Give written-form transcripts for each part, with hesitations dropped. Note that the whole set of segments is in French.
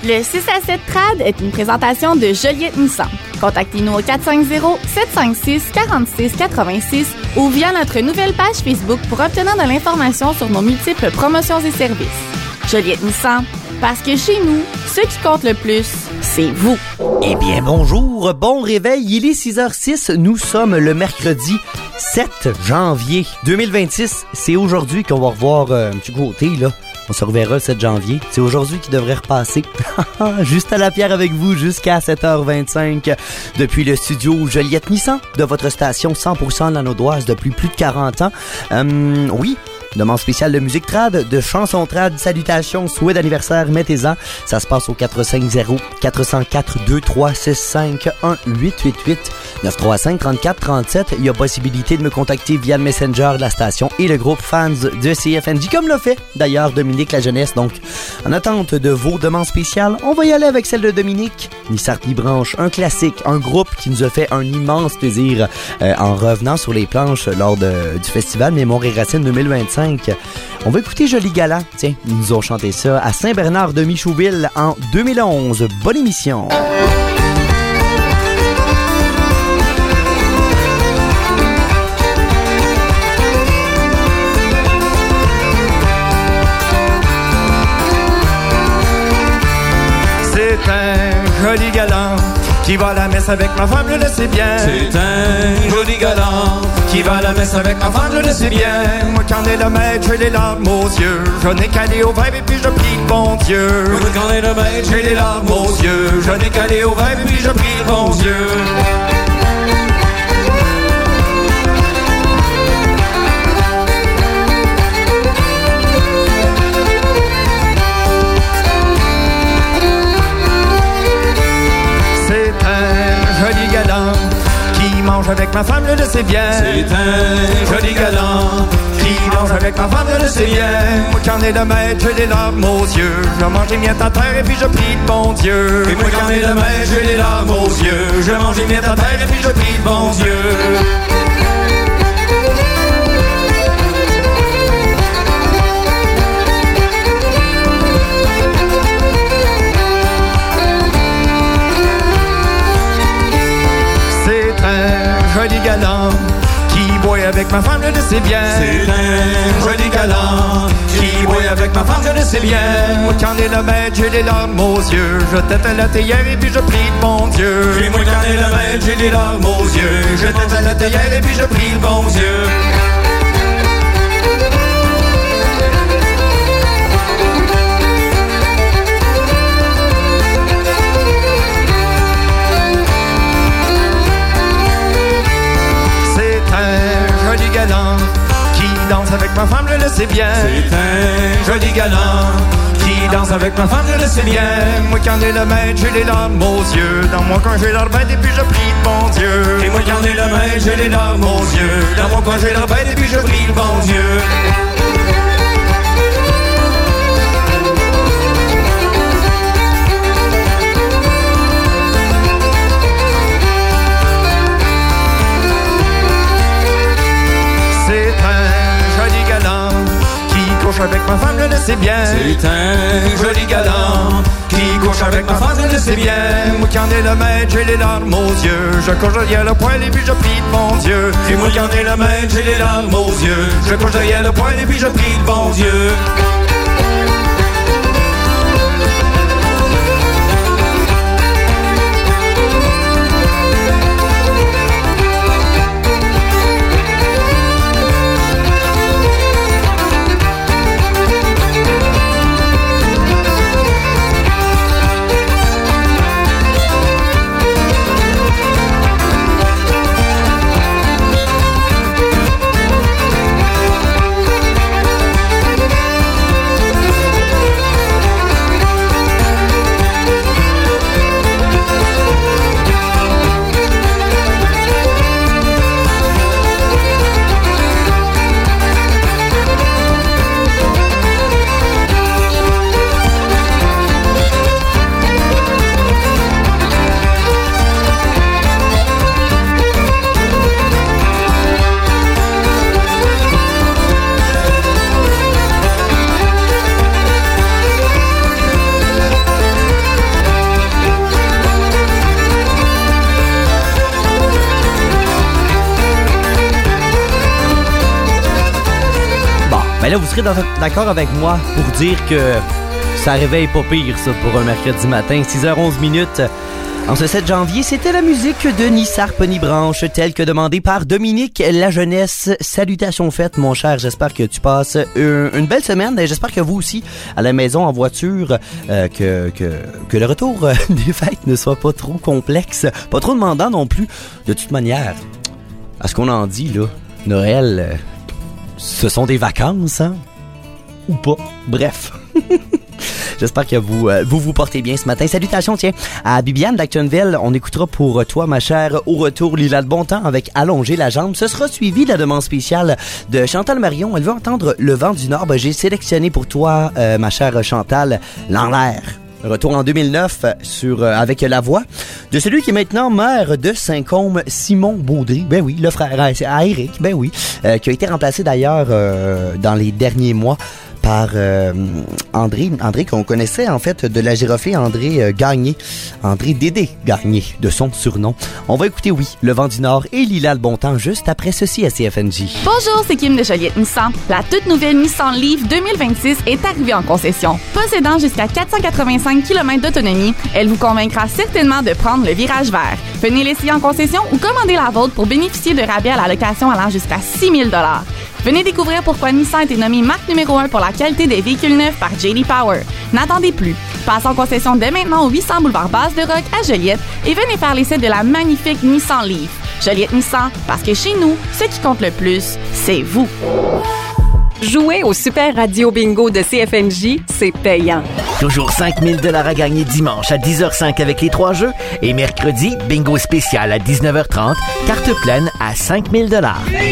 Le 6 à 7 Trad est une présentation de Joliette Nissan. Contactez-nous au 450-756-4686 ou via notre nouvelle page Facebook pour obtenir de l'information sur nos multiples promotions et services. Joliette Nissan, parce que chez nous, ce qui compte le plus, c'est vous. Eh bien, bonjour, bon réveil, il est 6h06, nous sommes le mercredi 7 janvier 2026. C'est aujourd'hui qu'on va revoir M. Côté, là. On se reverra le 7 janvier. C'est aujourd'hui qu'il devrait repasser. Juste à la pierre avec vous jusqu'à 7h25 depuis le studio Joliette Nissan de votre station 100% lanaudoise depuis plus de 40 ans. Oui, demande spéciale de musique trad, de chansons trad, salutations, souhaits d'anniversaire, mettez-en. Ça se passe au 450-404-236-51-888-935-3437. Il y a possibilité de me contacter via le Messenger de la station et le groupe fans de CFNJ, comme l'a fait d'ailleurs Dominique La Jeunesse. Donc, en attente de vos demandes spéciales, on va y aller avec celle de Dominique. Nissart Libranche, un classique, un groupe qui nous a fait un immense plaisir en revenant sur les planches lors du festival Mémoire et Racines 2025. On va écouter Joli Galant. Tiens, ils nous ont chanté ça à Saint-Bernard de Michouville en 2011. Bonne émission! C'est un joli galant qui va à la messe avec ma femme, je le sais bien. C'est un joli galant qui va à la messe avec ma femme, je le sais bien. Moi qu'en est le maître, j'ai les larmes aux yeux. Je n'ai qu'à aller au verbe et puis je prie le bon Dieu. Moi qu'en est le maître, j'ai les larmes aux yeux. Je n'ai qu'à aller au verbe et puis je prie le bon Dieu. Joli galant qui mange avec ma femme, je le sais bien. C'est un joli galant qui mange avec ma femme, je le sais bien. Moi qu'en est le maître, j'ai les larmes aux yeux. Je mange les miettes à terre et puis je prie le bon Dieu. Et moi qu'en est le maître, j'ai les larmes aux yeux. Je mange les miettes à terre et puis je prie le bon Dieu. Joli galant qui boit avec ma femme, je le sais bien. C'est un joli galant qui boit avec ma femme, je le sais bien. Moi qu'en est le maître, j'ai les larmes aux yeux. Je tête à la théière et puis je prie le bon Dieu. Et moi qu'en est le maître, j'ai les larmes aux yeux. Je tête à la théière et puis je prie le bon Dieu. Joli galant qui danse avec ma femme, je le sais bien. C'est un joli galant qui danse avec ma femme, je le sais bien. Moi qu'en est le maître, j'ai les larmes aux yeux. Dans mon coin j'ai l'arbalète et puis je prie le bon Dieu. Et moi qu'en est le maître, j'ai les larmes aux yeux. Dans mon coin j'ai l'arbalète et puis je prie le bon Dieu. Avec ma femme, je le sais bien. C'est un joli galant qui couche avec ma femme, je le sais bien. Moi qu'en est le maître, j'ai les larmes aux yeux. Je couche derrière le poêle et puis je prie le bon Dieu. Et moi qu'en est le maître, j'ai les larmes aux yeux. Je couche derrière le poêle et puis je prie le bon Dieu. là, vous serez d'accord avec moi pour dire que ça réveille pas pire, ça, pour un mercredi matin. 6h11 minutes. En ce 7 janvier, c'était la musique de Ni Sarpe ni Branche, telle que demandée par Dominique La Jeunesse. Salutations faites, mon cher. J'espère que tu passes une belle semaine. Et j'espère que vous aussi, à la maison, en voiture, que le retour des fêtes ne soit pas trop complexe, pas trop demandant non plus. De toute manière, à ce qu'on en dit, là, Noël, ce sont des vacances, hein? Ou pas. Bref. J'espère que vous portez bien ce matin. Salutations, tiens, à Bibiane d'Actonville. On écoutera pour toi, ma chère, au retour, Lila de Bontemps avec Allonger la jambe. Ce sera suivi de la demande spéciale de Chantal Marion. Elle veut entendre Le vent du Nord. J'ai sélectionné pour toi, ma chère Chantal, L'en l'air. Retour en 2009 avec la voix de celui qui est maintenant maire de Saint-Côme, Simon Baudry. Ben oui, le frère à Éric, ben oui, qui a été remplacé d'ailleurs dans les derniers mois par André qu'on connaissait en fait de la giroflée, André Gagné, André Dédé Gagné de son surnom. On va écouter, oui, Le vent du Nord et Lila le bon temps juste après ceci à CFNJ. Bonjour, c'est Kim de Joliette Nissan. La toute nouvelle Nissan Leaf 2026 est arrivée en concession. Possédant jusqu'à 485 km d'autonomie, elle vous convaincra certainement de prendre le virage vert. Venez l'essayer en concession ou commandez la vôtre pour bénéficier de rabais à la location allant jusqu'à 6 000 $. Venez découvrir pourquoi Nissan a été nommée marque numéro 1 pour la qualité des véhicules neufs par J.D. Power. N'attendez plus. Passez en concession dès maintenant au 800 boulevard Basse-de-Roc à Joliette et venez faire l'essai de la magnifique Nissan Leaf. Joliette Nissan, parce que chez nous, ce qui compte le plus, c'est vous. Jouer au Super Radio Bingo de CFNJ, c'est payant. Toujours 5 000 $ à gagner dimanche à 10h05 avec les 3 jeux et mercredi, bingo spécial à 19h30, carte pleine à 5 000 $.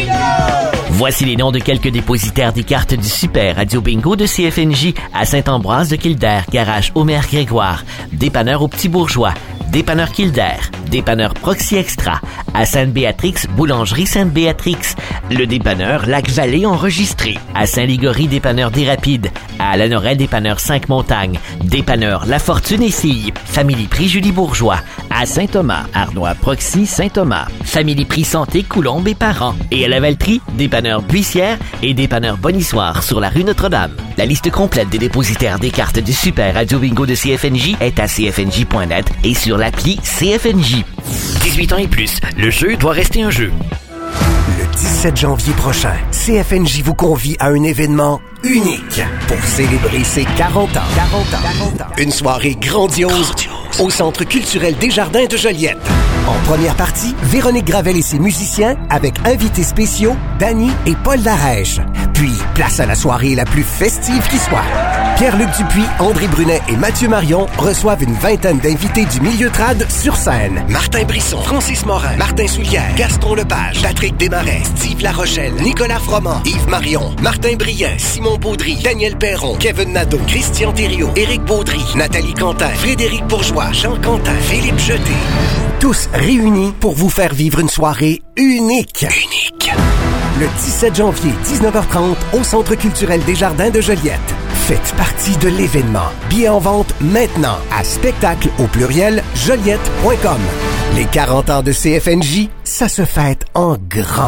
Voici les noms de quelques dépositaires des cartes du Super Radio Bingo de CFNJ à Saint-Ambroise de Kildare, Garage Omer Grégoire, Dépanneur au Petit Bourgeois, Dépanneur Kildare, Dépanneur Proxy Extra, à Sainte-Béatrix, Boulangerie Sainte-Béatrix, le Dépanneur Lac-Vallée enregistré, à Saint-Ligory, Dépanneur des Rapides, à Lanoret, Dépanneur 5 Montagnes, Dépanneur La Fortune et Filles, Family Prix Julie Bourgeois, à Saint-Thomas, Arnois Proxy Saint-Thomas, Family Prix Santé Coulombe et Parents, et à la Valtrie, Dépanneur Buissière et Dépanneur Bonissoir sur la rue Notre-Dame. La liste complète des dépositaires des cartes du Super Radio Bingo de CFNJ est à cfnj.net et sur l'appli CFNJ. 18 ans et plus, le jeu doit rester un jeu. Le 17 janvier prochain, CFNJ vous convie à un événement unique pour célébrer ses 40 ans. Une soirée grandiose au Centre culturel Desjardins de Joliette. En première partie, Véronique Gravel et ses musiciens avec invités spéciaux Danny et Paul Larèche. Puis, place à la soirée la plus festive qui soit. Pierre-Luc Dupuis, André Brunet et Mathieu Marion reçoivent une vingtaine d'invités du milieu trad sur scène. Martin Brisson, Francis Morin, Martin Soulière, Gaston Lepage, Patrick Desmarais, Steve Larochelle, Nicolas Froment, Yves Marion, Martin Brien, Simon Baudry, Daniel Perron, Kevin Nadeau, Christian Thériault, Éric Baudry, Nathalie Quentin, Frédéric Bourgeois, Jean Quentin, Philippe Jeté. Tous réunis pour vous faire vivre une soirée unique. Le 17 janvier, 19h30, au Centre culturel Desjardins de Joliette. Faites partie de l'événement. Billets en vente maintenant à spectacle au pluriel joliette.com. Les 40 ans de CFNJ, ça se fête en grand.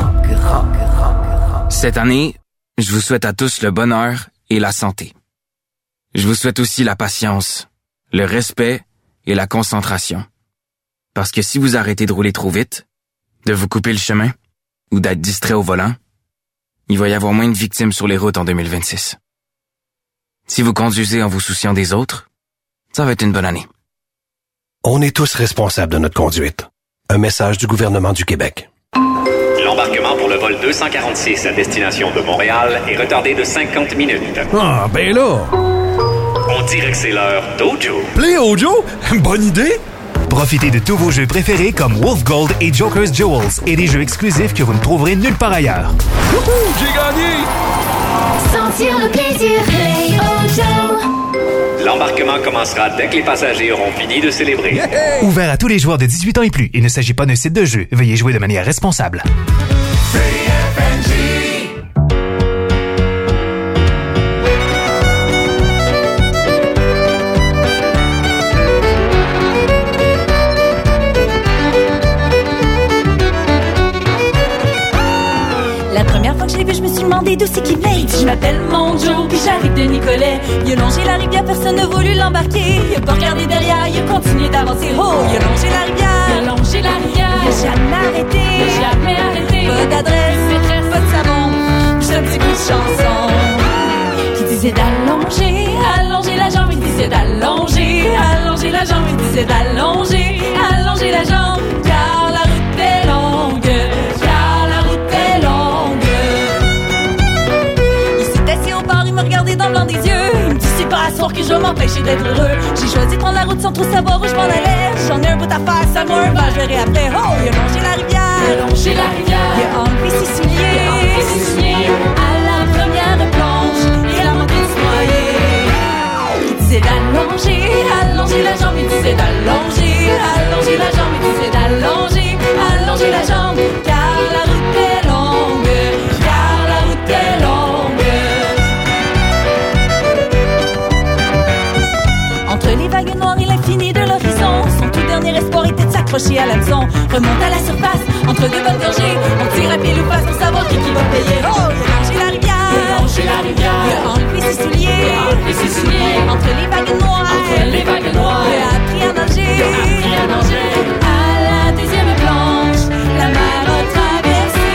Cette année, je vous souhaite à tous le bonheur et la santé. Je vous souhaite aussi la patience, le respect et la concentration. Parce que si vous arrêtez de rouler trop vite, de vous couper le chemin ou d'être distrait au volant, il va y avoir moins de victimes sur les routes en 2026. Si vous conduisez en vous souciant des autres, ça va être une bonne année. On est tous responsables de notre conduite. Un message du gouvernement du Québec. L'embarquement pour le vol 246 à destination de Montréal est retardé de 50 minutes. Ah, ben là! On dirait que c'est l'heure d'Ojo. Play Ojo? Bonne idée! Profitez de tous vos jeux préférés comme Wolf Gold et Joker's Jewels et des jeux exclusifs que vous ne trouverez nulle part ailleurs. Wouhou! J'ai gagné! Sentir le plaisir, Play Ojo. L'embarquement commencera dès que les passagers auront fini de célébrer. Yeah! Ouvert à tous les joueurs de 18 ans et plus. Il ne s'agit pas d'un site de jeu. Veuillez jouer de manière responsable. La première fois que je l'ai vu, je me suis demandé demandé d'où c'est qu'il venait. Il dit je m'appelle Monjo, puis j'arrive de Nicolet. Il a longé la rivière, personne n'a voulu l'embarquer. Il a pas regardé derrière, il a continué d'avancer. Oh, il a longé la rivière. Il a longé la rivière. Il a jamais arrêté. Il a jamais arrêté. Pas d'adresse, maîtresse, pas de savon. Juste un petit bout de chanson qui disait d'allonger, allonger la jambe. Il disait d'allonger, allonger la jambe. Il disait d'allonger, allonger la jambe. Car la route est longue, car la route est longue. Il s'est assis au bord, il m'a regardé dans le blanc des yeux. Il me dit c'est pas à soir que je vais m'empêcher d'être heureux. J'ai choisi de prendre la route sans trop savoir où je m'en allais. J'en ai un bout à faire, ça m'a un vent, je verrai après. Oh, il a longé la rivière, il a longé la rivière. Il a enlevé ses souliers, à la première plonge, il a monté du noyer. Il disait d'allonger, allonger la jambe. Il disait d'allonger, allonger la jambe. Il disait d'allonger, allonger la jambe. Car la route est longue, car la route est longue. Entre les vagues noires et l'infini de l'horizon, son tout dernier espoir était de s'accrocher à l'hameçon. Remonte à la surface, entre deux bonnes gorgées, on tire à pile ou face pour savoir qui va payer. Oh, il a longé la rivière, il a longé la rivière. Il a enlevé ses souliers, il a enlevé ses souliers. Entre les vagues noires, entre les vagues noires. Il a appris à nager, il a appris à nager. À la deuxième planche, la mer a traversé.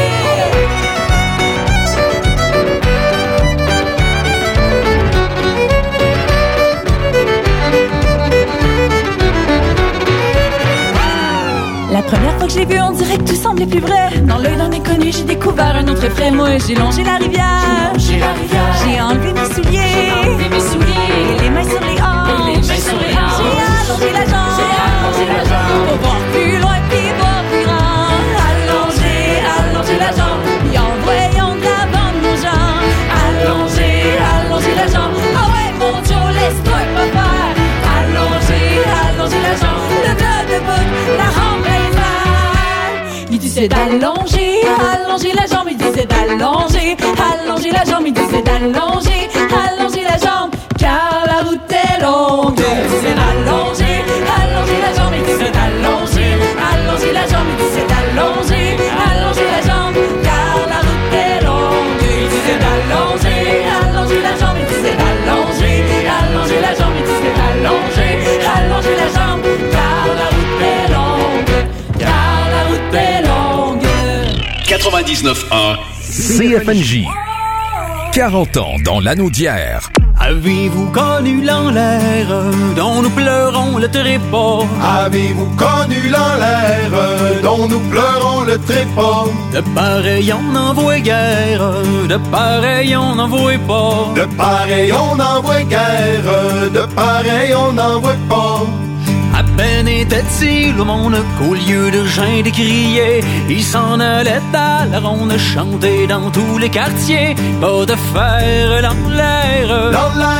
La première fois que je l'ai vu, on dirait que tout semblait plus vrai. Dans l'œil d'un inconnu, j'ai découvert un autre effet. Moi, j'ai longé la rivière, j'ai enlevé mes souliers, et les mains sur les hanches, j'ai allongé la jambe, pour voir plus loin puis voir plus grand. Allonger la jambe, et en voyant d'avant nos jambes. Allonger la jambe. Ah ouais, mon Joe, laisse-toi pas faire. Allonger la jambe, le bras debout, la rampe est vague. Il disait d'allonger, allonger la jambe. Il disait d'allonger, allonger la jambe. Il disait d'allonger, allonger la jambe. Car la route est longue. Il disait d'allonger, allonger la jambe. Il disait d'allonger, allonger la jambe. Il disait d'allonger, allonger la jambe. Car la route est longue. Il disait d'allonger, allonger la jambe. Il disait d'allonger, allonger la jambe. Il disait d'allonger, allonger la jambe. Car la route est longue. Car la route est longue. 99.1 CFNJ. 40 ans dans l'anneau d'hier. Avez-vous connu l'enlaire dont nous pleurons le trépas? Avez-vous connu l'enlaire dont nous pleurons le trépas? De pareil on n'en voit guère, de pareil on n'en voit pas. De pareil on n'en voit guère, de pareil on n'en voit pas. À peine était-il au monde qu'au lieu de geindre et crier, il s'en allait à la ronde chanter dans tous les quartiers. Pas de fer dans l'air,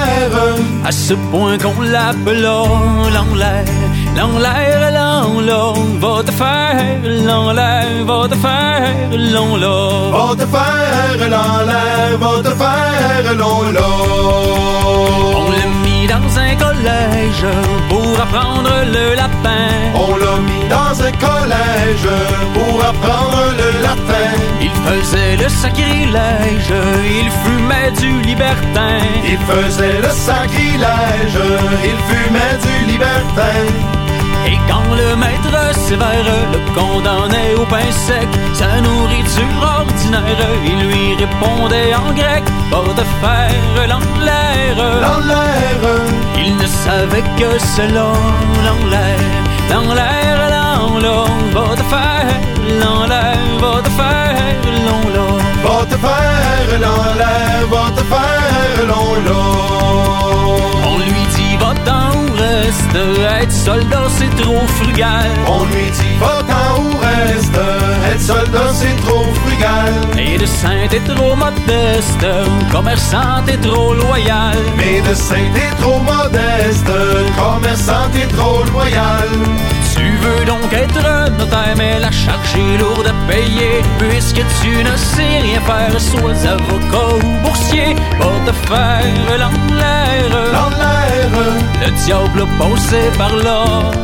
à ce point qu'on l'appelait l'enlaire. L'enlaire, l'enlaire, va te faire l'enlaire, va te faire l'enlaire. Va te faire l'enlaire, va te faire l'enlaire. On l'a mis dans un collège pour apprendre le latin. On l'a mis dans un collège pour apprendre le latin. Il faisait le sacrilège, il fumait du libertin. Il faisait le sacrilège, il fumait du libertin. Et quand le maître sévère le condamnait au pain sec, sa nourriture ordinaire, il lui répondait en grec, va te faire l'enlaire. L'enlaire. Il ne savait que cela, l'enlaire. L'enlaire, l'enlaire, va te faire l'enlaire, va te faire l'enlaire. Va te faire l'enlaire, va te faire l'enlaire. On lui dit va-t'en ou reste, être soldat c'est trop frugal. On lui dit va-t'en ou reste, être soldat c'est trop frugal. Médecin t'es trop modeste, commerçant t'es trop loyal. Médecin t'es trop modeste, commerçant t'es trop loyal. Tu veux donc être notaire, mais la charge est lourde à payer. Puisque tu ne sais rien faire, sois avocat ou boursier. Va te faire l'enlaire. L'enlaire. Le diable a passé par là.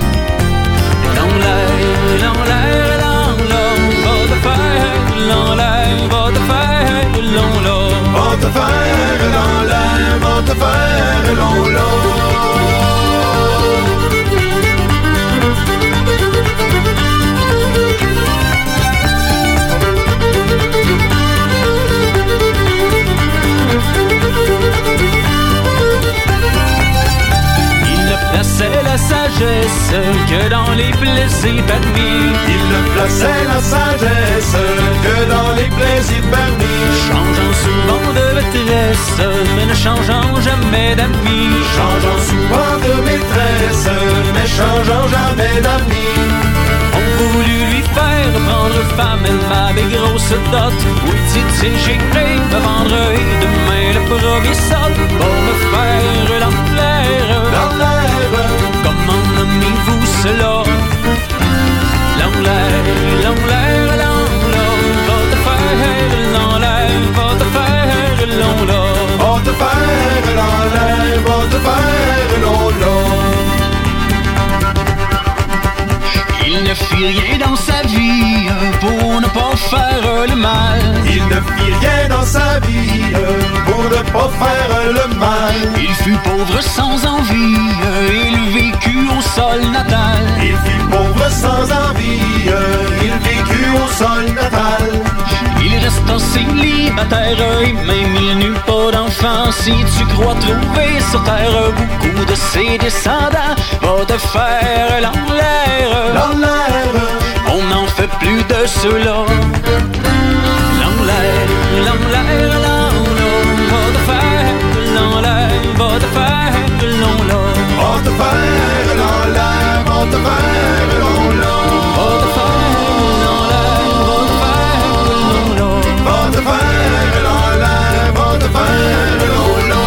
L'enlaire, l'enlaire, l'enlaire. Va te faire l'enlaire, va te faire l'enlaire. faire dans l'air, va te faire long. Plaçait la sagesse que dans les plaisirs permis. Il ne plaçait la sagesse que dans les plaisirs permis. Changeant souvent de maîtresse, mais ne changeant jamais d'amis. Changeant souvent de maîtresse, mais changeant jamais d'amis. On voulut lui faire prendre femme, elle m'avait grosse dot. Oui, dit j'ai craint me vendre et demain le premier sort pour me faire l'enfer. Comment nommez-vous cela? L'enlaire, l'enlaire, l'enlaire, va te faire l'enlaire, va te faire l'enlaire. Va te faire l'enlaire, va te faire l'enlaire. Il ne fit rien dans sa vie pour ne pas faire le mal. Il ne fit rien dans sa vie pour ne pas faire le mal. Il fut pauvre sans envie, il vécut au sol natal. Il fut pauvre sans envie, il vécut au sol natal. Il resta célibataire et même il n'eut pas d'enfant. Si tu crois trouver sur terre beaucoup de ses descendants, va te faire l'enlaire. L'enlaire, on n'en fait plus de ceux-là. L'enlaire, l'enlaire, l'enlaire, va te faire l'enlaire, va te faire l'enlaire. Va te faire l'enlaire, va te faire l'enlaire. Va te faire l'enlaire, va te faire l'enlaire. Va te faire l'enlaire, va te faire l'enlaire.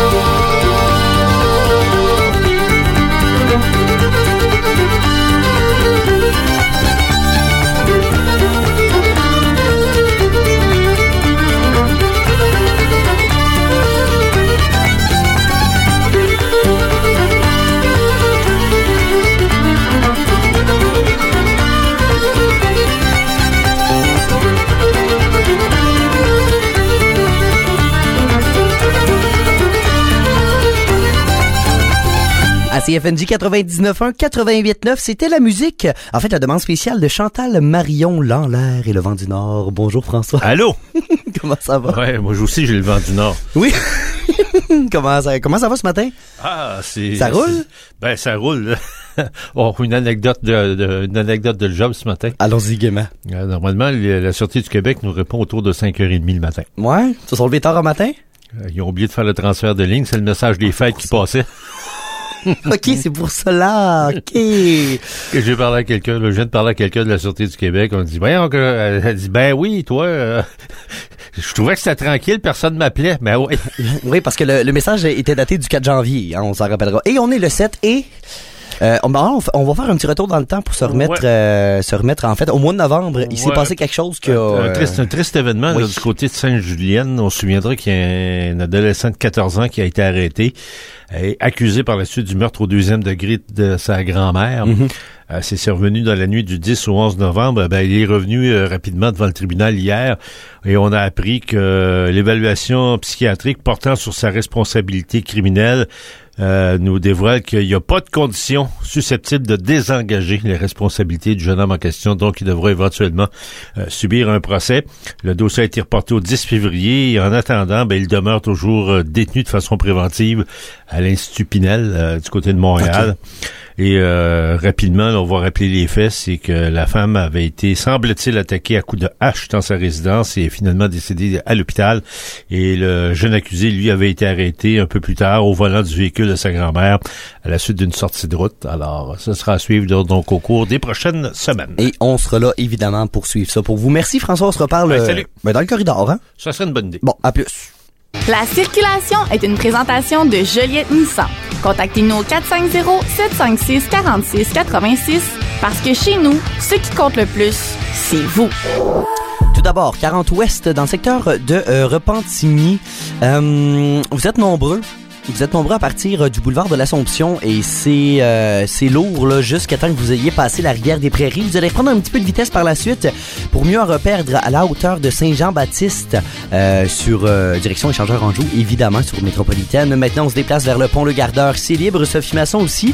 À CFNJ 99.1, 88.9, c'était la musique. En fait, la demande spéciale de Chantal Marion, l'Enlaire et le vent du Nord. Bonjour François. Allô? Comment ça va? Ouais, moi aussi j'ai le vent du Nord. Oui. Comment ça va ce matin? Ah, c'est... Ça roule? Ben, ça roule. Oh, une anecdote de job ce matin. Allons-y gaiement. Normalement, la Sûreté du Québec nous répond autour de 5h30 le matin. Ouais? Ça sont levés tard au matin? Ils ont oublié de faire le transfert de ligne. C'est le message des fêtes qui passait. OK, c'est pour cela. OK. Que j'ai parlé à quelqu'un, je viens de parler à quelqu'un de la Sûreté du Québec. On dit, voyons, elle dit, ben oui, toi, je trouvais que c'était tranquille, personne m'appelait. Mais oui. Oui, parce que le message était daté du 4 janvier, hein, on s'en rappellera. Et on est le 7 et... on va faire un petit retour dans le temps pour se remettre en fait au mois de novembre. Il s'est passé quelque chose qui a... Un triste événement là, du côté de Sainte-Julienne. On se souviendra qu'il y a un adolescent de 14 ans qui a été arrêté et accusé par la suite du meurtre au 2e degré de sa grand-mère. Mm-hmm. C'est revenu dans la nuit du 10 au 11 novembre. Il est revenu rapidement devant le tribunal hier et on a appris que l'évaluation psychiatrique portant sur sa responsabilité criminelle nous dévoile qu'il n'y a pas de conditions susceptibles de désengager les responsabilités du jeune homme en question, donc il devra éventuellement subir un procès. Le dossier a été reporté au 10 février et en attendant, il demeure toujours détenu de façon préventive à l'Institut Pinel du côté de Montréal. Okay. Et rapidement, là, on va rappeler les faits, c'est que la femme avait été, semble-t-il, attaquée à coups de hache dans sa résidence et est finalement décédée à l'hôpital. Et le jeune accusé, lui, avait été arrêté un peu plus tard au volant du véhicule de sa grand-mère à la suite d'une sortie de route. Alors, ça sera à suivre donc au cours des prochaines semaines. Et on sera là, évidemment, pour suivre ça. Pour vous, merci François, on se reparle salut. Dans le corridor. Hein? Ça serait une bonne idée. Bon, à plus. La circulation est une présentation de Joliette Nissan. Contactez-nous au 450-756-4686 parce que chez nous, ce qui compte le plus, c'est vous. Tout d'abord, 40 Ouest, dans le secteur de Repentigny. Vous êtes nombreux vous êtes nombreux à partir du boulevard de l'Assomption et c'est lourd là, jusqu'à temps que vous ayez passé la rivière des Prairies. Vous allez prendre un petit peu de vitesse par la suite pour mieux en reperdre à la hauteur de Saint-Jean-Baptiste sur direction Échangeur-Anjou, évidemment sur Métropolitaine. Maintenant, on se déplace vers le pont Le Gardeur. C'est libre, Sophie Masson aussi.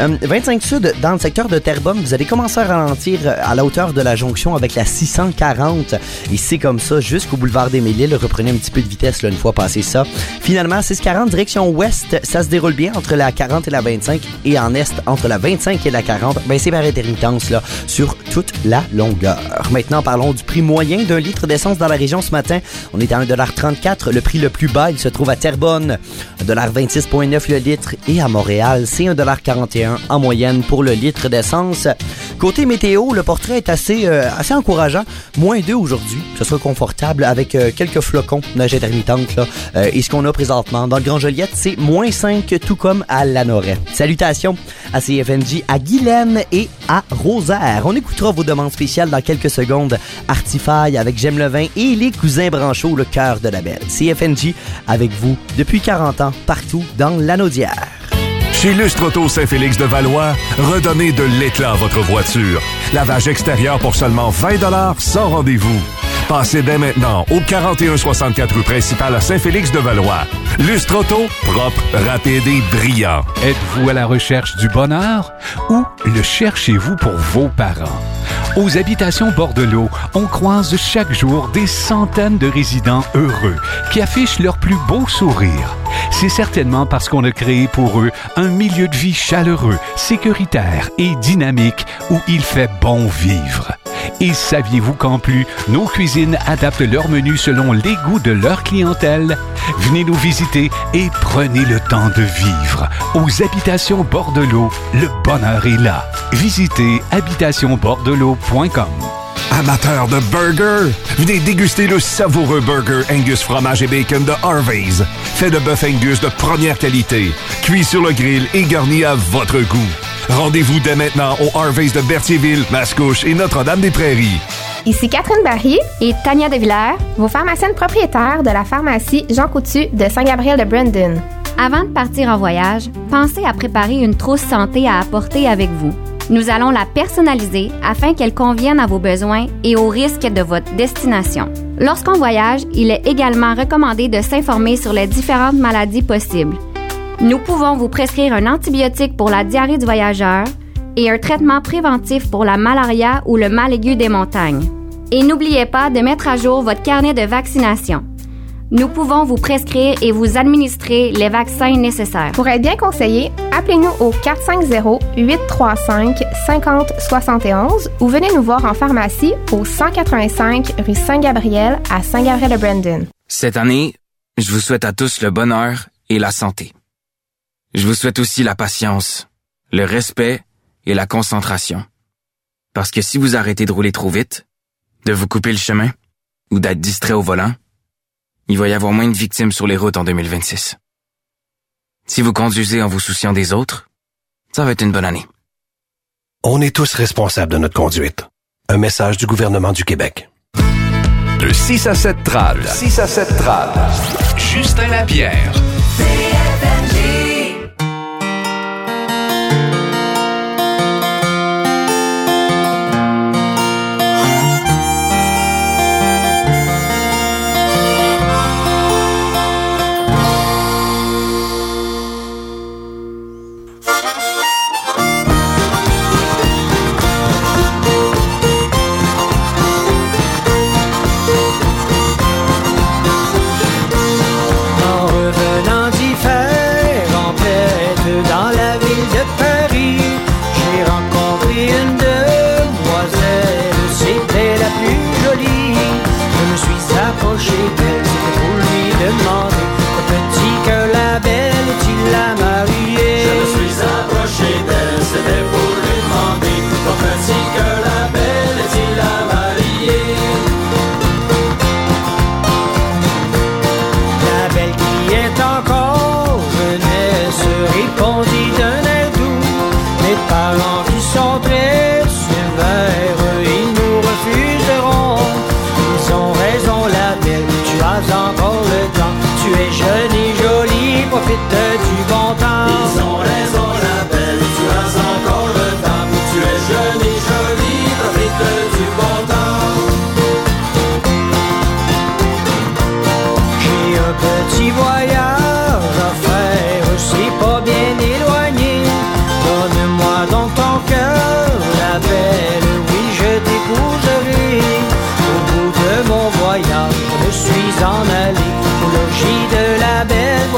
25 Sud, dans le secteur de Terrebonne, vous allez commencer à ralentir à la hauteur de la jonction avec la 640 et c'est comme ça jusqu'au boulevard des Mille-Îles. Reprenez un petit peu de vitesse là, une fois passé ça. Finalement, 640 direction ouest, ça se déroule bien entre la 40 et la 25 et en est entre la 25 et la 40. Ben c'est par intermittence là sur toute la longueur. Maintenant, parlons du prix moyen d'un litre d'essence dans la région ce matin. On est à 1,34 $. Le prix le plus bas, il se trouve à Terrebonne, 1,26,9 $ le litre et à Montréal, c'est 1,41 $ en moyenne pour le litre d'essence. Côté météo, le portrait est assez encourageant. -2 aujourd'hui, ce sera confortable avec quelques flocons de neige intermittente là. Et ce qu'on a présentement dans le Grand Joliette, c'est -5 tout comme à Lanoret. Salutations à CFNJ, à Guylaine et à Rosaire. On écoutera vos demandes spéciales dans quelques secondes. Artifaille avec J'aime le vin et les cousins Branchot, le cœur de la belle. CFNJ avec vous depuis 40 ans, partout dans l'Anaudière. Chez Lustre Auto Saint-Félix de Valois, redonnez de l'éclat à votre voiture. Lavage extérieur pour seulement 20 $ sans rendez-vous. Passez dès maintenant au 4164 rue principale à Saint-Félix de Valois. Lustre Auto, propre, rapide et brillant. Êtes-vous à la recherche du bonheur ou le cherchez-vous pour vos parents? Aux Habitations Bordelot, on croise chaque jour des centaines de résidents heureux qui affichent leur plus beau sourire. C'est certainement parce qu'on a créé pour eux un milieu de vie chaleureux, sécuritaire et dynamique où il fait bon vivre. Et saviez-vous qu'en plus, nos cuisines adaptent leur menu selon les goûts de leur clientèle? Venez nous visiter et prenez le temps de vivre. Aux Habitations Bordelot, le bonheur est là. Visitez habitationbordelot.com. Amateurs de burgers, venez déguster le savoureux burger Angus fromage et bacon de Harvey's. Fait de bœuf Angus de première qualité, cuit sur le grill et garni à votre goût. Rendez-vous dès maintenant au Harvey's de Berthierville, Mascouche et Notre-Dame-des-Prairies. Ici Catherine Barry et Tania Devillers, vos pharmaciennes propriétaires de la pharmacie Jean Coutu de Saint-Gabriel-de-Brandon. Avant de partir en voyage, pensez à préparer une trousse santé à apporter avec vous. Nous allons la personnaliser afin qu'elle convienne à vos besoins et aux risques de votre destination. Lorsqu'on voyage, il est également recommandé de s'informer sur les différentes maladies possibles. Nous pouvons vous prescrire un antibiotique pour la diarrhée du voyageur et un traitement préventif pour la malaria ou le mal aigu des montagnes. Et n'oubliez pas de mettre à jour votre carnet de vaccination. Nous pouvons vous prescrire et vous administrer les vaccins nécessaires. Pour être bien conseillé, appelez-nous au 450-835-5071 ou venez nous voir en pharmacie au 185 rue Saint-Gabriel à Saint-Gabriel-de-Brandon. Cette année, je vous souhaite à tous le bonheur et la santé. Je vous souhaite aussi la patience, le respect et la concentration. Parce que si vous arrêtez de rouler trop vite, de vous couper le chemin ou d'être distrait au volant, il va y avoir moins de victimes sur les routes en 2026. Si vous conduisez en vous souciant des autres, ça va être une bonne année. On est tous responsables de notre conduite. Un message du gouvernement du Québec. De 6 à 7 trad. 6 à 7 trad. Justin Lapierre. Profite du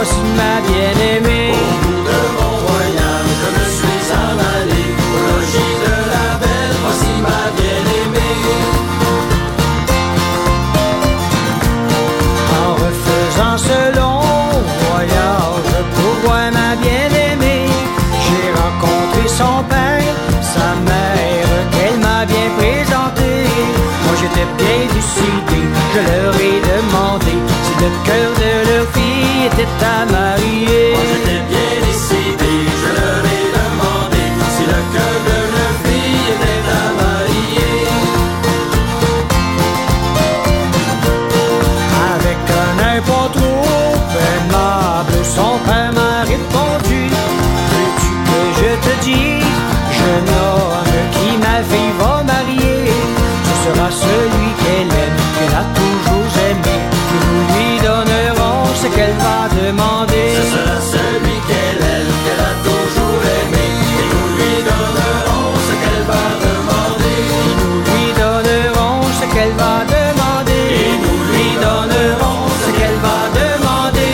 voici ma bien-aimée. Au bout de Mont-Royal, je me suis avalé au logis de la belle, voici ma bien-aimée. En refaisant ce long voyage pour voir ma bien-aimée, j'ai rencontré son père, sa mère, qu'elle m'a bien présenté. Moi j'étais bien décidé, je leur ai demandé si le cœur de leur fille était à marier. Moi j'étais bien décidé, je leur ai demandé si le cœur de leur fille était à marier. Avec un air pas trop aimable, son père m'a répondu: veux-tu que je te dise, jeune homme, qui ma fille va marier? Ce sera celui qu'elle aime, qu'elle a toujours aimé, et nous lui donnerons ce qu'elle va demander. Ce sera celui qu'elle aime, qu'elle a toujours aimé, et nous lui donnerons ce qu'elle va demander. Et nous lui donnerons ce qu'elle va demander. Et nous lui donnerons ce qu'elle va demander.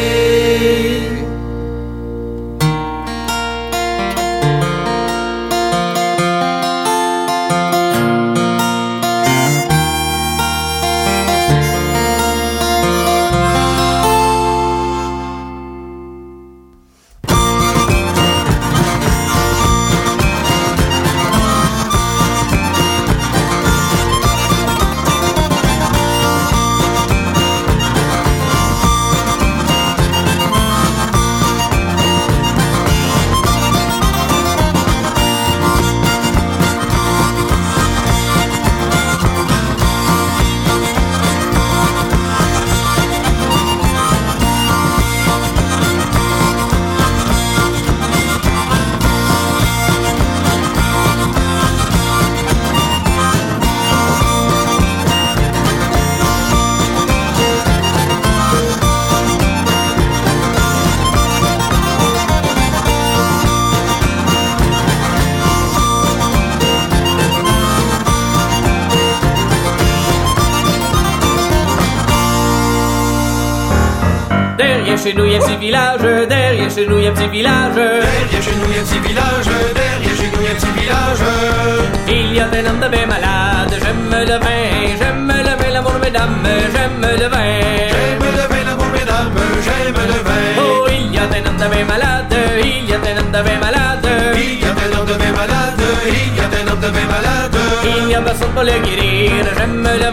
Derrière chez nous, y'a un petit village. Derrière chez nous, y'a un petit village. Derrière chez nous, y'a un petit village. Derrière chez nous, y'a un petit village. Il y a un homme de bien malade. J'aime le vin, l'amour, mesdames. J'aime le vin. J'aime le vin, l'amour, mesdames. J'aime le vin. Oh, il y a un homme de bien malade. Il y a un homme de bien malade. Il y a un homme de bien malade. Il y a un homme de bien malade. Il n'y a personne pour le guérir. J'aime le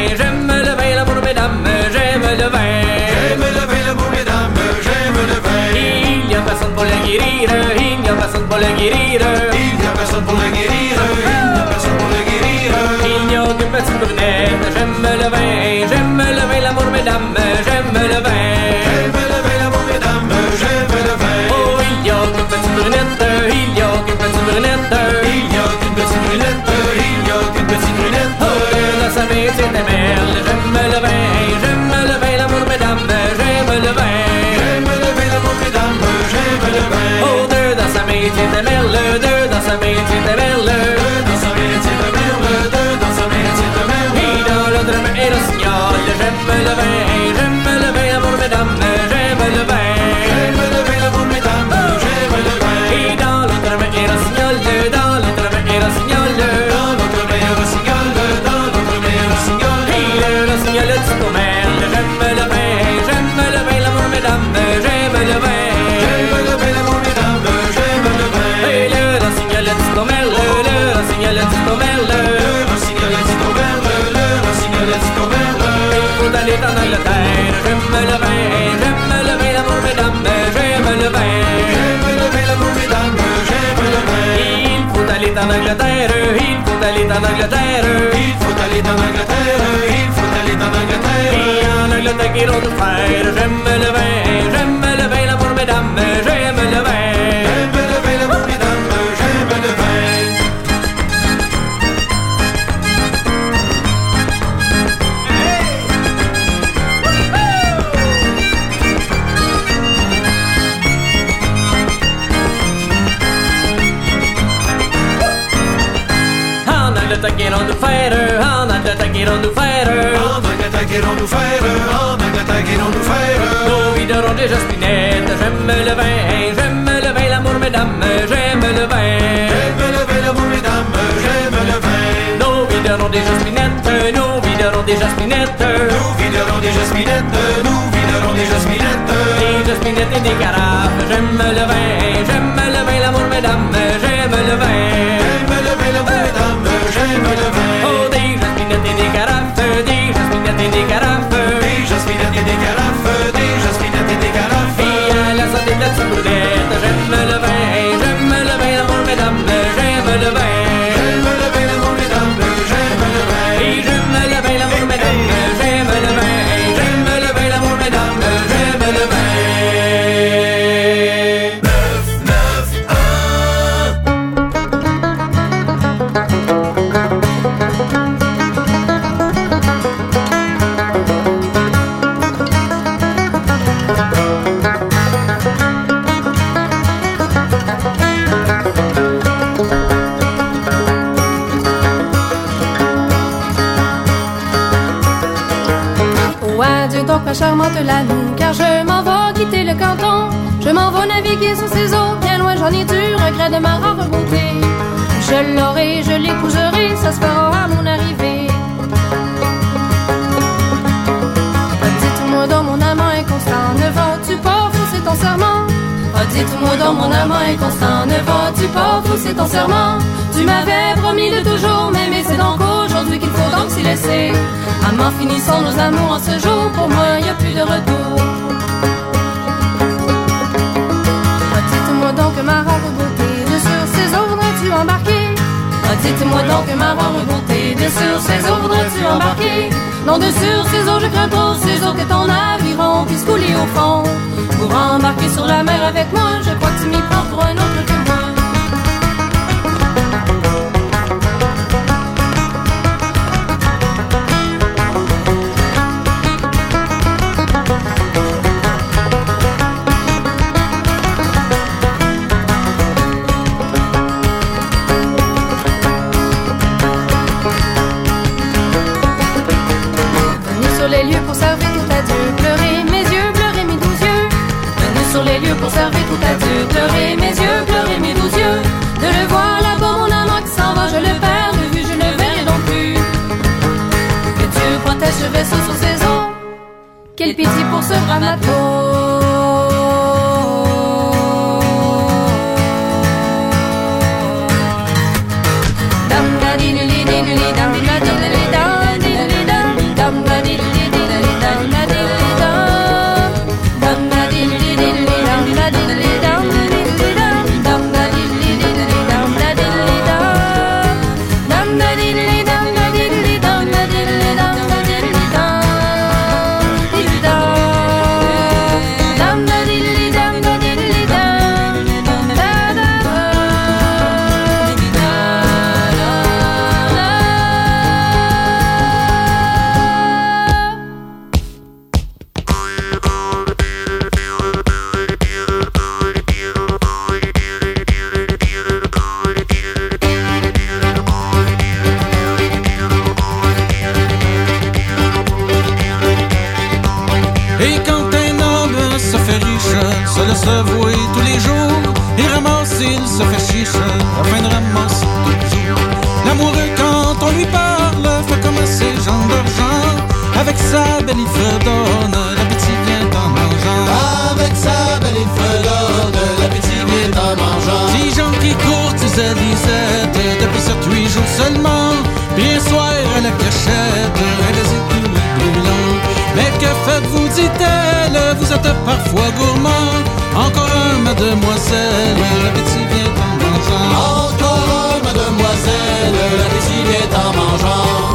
vin, l'amour, mesdames. J'aime le vin. J'aime le vin, l'amour, mesdames. J'aime le vin. Il n'y a personne pour le guérir. Il n'y a personne pour le guérir. Il n'y a personne pour le guérir. Il n'y a personne pour le guérir. Il n'y a aucune petite brunette. J'aime le vin, l'amour, mesdames. J'aime le vin. J'aime le vin, l'amour, mesdames. J'aime le vin. Oh, il n'y a aucune petite brunette. Il n'y a aucune petite brunette. Il n'y a aucune petite brunette. Il n'y a aucune petite brunette. Oh, dans sa vie, c'est des merles. J'aime le vin, l'amour, mesdames. J'aime le vin. J'aime le vin, l'amour, mesdames. J'aime le vin. Oh, deux dans sa main, c'est des merles. Deux dans sa main, c'est des merles. Deux dans sa main, c'est des merles. Deux dans sa main, c'est des merles. Et dans l'autre main, est le signal. J'aime le vin, l'amour, mesdames. J'aime le vin. J'aime le vin, l'amour, mesdames. J'aime le vin. Et dans l'autre main, est le signal. Dans l'autre main, est le signal. Dans l'autre main, est le signal. Dans l'autre main, est le signal. Et le signal, c'est au merle. J'aime le vin, l'amour, mesdames. J'aime le vin. J'aime le vin, l'amour, mesdames. J'aime le vin. Et le signal, c'est au merle. Le signal, c'est au merle. Le signal, c'est au merle. Le signal, c'est au merle. Il faut aller en Angleterre. J'aime le vin, l'amour, mesdames. J'aime le vin. J'aime le vin, l'amour, mesdames. J'aime le vin. Il faut aller en Angleterre. Il faut aller en Angleterre. Il faut aller en Angleterre. Il faut aller en Angleterre. Et en Angleterre, qu'ils vont nous faire. J'aime le vin, l'amour, mesdames. J'aime le vin. J'aime le vin, l'amour, mesdames. J'aime le vin. Angleterre qu'ils vont nous faire, en Angleterre qu'ils vont nous faire, en Angleterre qu'ils vont nous faire, en Angleterre qu'ils vont nous faire. Nos vies de ronde des jaspinettes. J'aime le vin, l'amour, mesdames, j'aime le vin. J'aime le vin, l'amour, mesdames, j'aime le vin. Nos viderons des jaspinettes, nous viderons des jaspinettes. Nous viderons des jaspinettes, nous viderons des jaspinettes. Des jaspinettes et des carafes, j'aime le vin, l'amour, mesdames, j'aime le vin. J'aime le vin, l'amour, mesdames, j'aime le vin. Oh, des jaspinettes et des carafes, des jaspinettes et des carafes. Des jaspinettes et des carafes, des jaspinettes et des carafes. Et à la santé de la petite boudette, j'aime le vin, l'amour, mesdames, j'aime le vin. J'aime le vin, l'amour, mesdames, j'aime le vin. Et j'aime le vin, l'amour, mesdames, j'aime le vin. J'aime le vin, l'amour, mesdames, j'aime le vin. 9-9-1. Adieu donc ma charmante Lanou, car je m'en vais quitter le canton. Je m'en vais naviguer sur ces eaux, bien loin j'en ai du regret de ma rare beauté. Je l'aurai, je l'épouserai, ça se fera à mon arrivée. Dites-moi donc mon amant inconstant, ne vas-tu pas fausser ton serment? Dites-moi donc mon amant inconstant, ne vas-tu pas fausser ton serment? Tu m'avais promis de toujours m'aimer, c'est donc aujourd'hui qu'il faut donc s'y laisser. Amant, finissons nos amours en ce jour, pour moi y a plus de retour. Dites-moi donc ma rare beauté, de sur ces eaux voudrais-tu embarquer? Dites-moi donc ma rare beauté, de sur ces eaux voudrais-tu embarquer? Non, de sur ces eaux je crains trop, ces eaux que ton aviron puisse couler au fond. Pour embarquer sur la mer avec moi, je crois que tu m'y prends pour un autre que moi. Les lieux pour servir tout à Dieu, pleurer mes yeux, pleurer mes 12 yeux. Venu sur les lieux pour servir tout à Dieu, pleurer mes yeux, pleurer mes 12 yeux. De le voir là-bas, mon amant qui s'en va, je le perds de vue, je ne verrai donc plus. Que Dieu protège ce vaisseau sur ses eaux, quelle pitié pour ce brave matelot. S'avouer tous les jours et ramasser, il se fait chiche afin de ramasser toujours. L'amoureux quand on lui parle fait comme ces gens d'argent. Avec sa belle il fredonne, l'appétit vient en mangeant. Avec sa belle il fredonne, l'appétit vient en mangeant. 10 gens qui courtisaient Lisette depuis 7-8 jours seulement. Puis un soir à la cachette, un raisin tout brûlant. Mais que faites-vous, dit-elle, vous êtes parfois gourmand. Encore un, mademoiselle, l'appétit vient en mangeant. Encore un, mademoiselle, l'appétit vient en mangeant.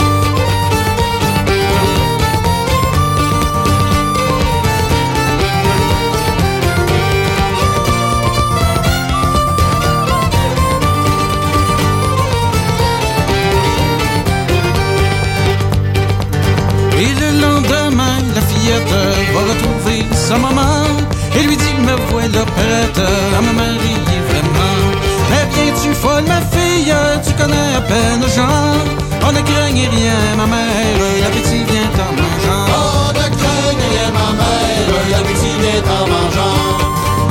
Et le lendemain, la fillette va retrouver sa maman et lui dit, me voilà prête à me marier vraiment. Eh bien, tu folle ma fille, tu connais à peine Jean. On ne craigne rien, ma mère, l'appétit vient en mangeant. On ne craigne rien, ma mère, l'appétit vient en mangeant.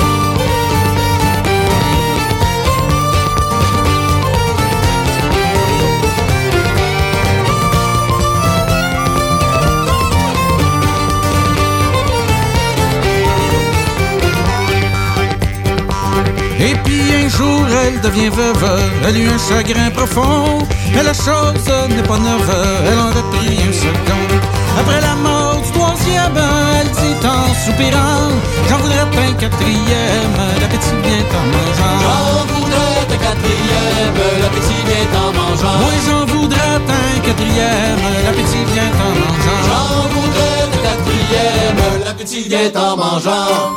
Et puis un jour elle devient veuve, elle eut un chagrin profond, mais la chose n'est pas neuve, elle en a pris un second. Après la mort du troisième, elle dit en soupirant, j'en voudrais un quatrième, l'appétit vient en mangeant. J'en voudrais un quatrième, l'appétit vient en mangeant. Moi j'en voudrais un quatrième, l'appétit vient en mangeant. J'en voudrais un quatrième, l'appétit vient en mangeant.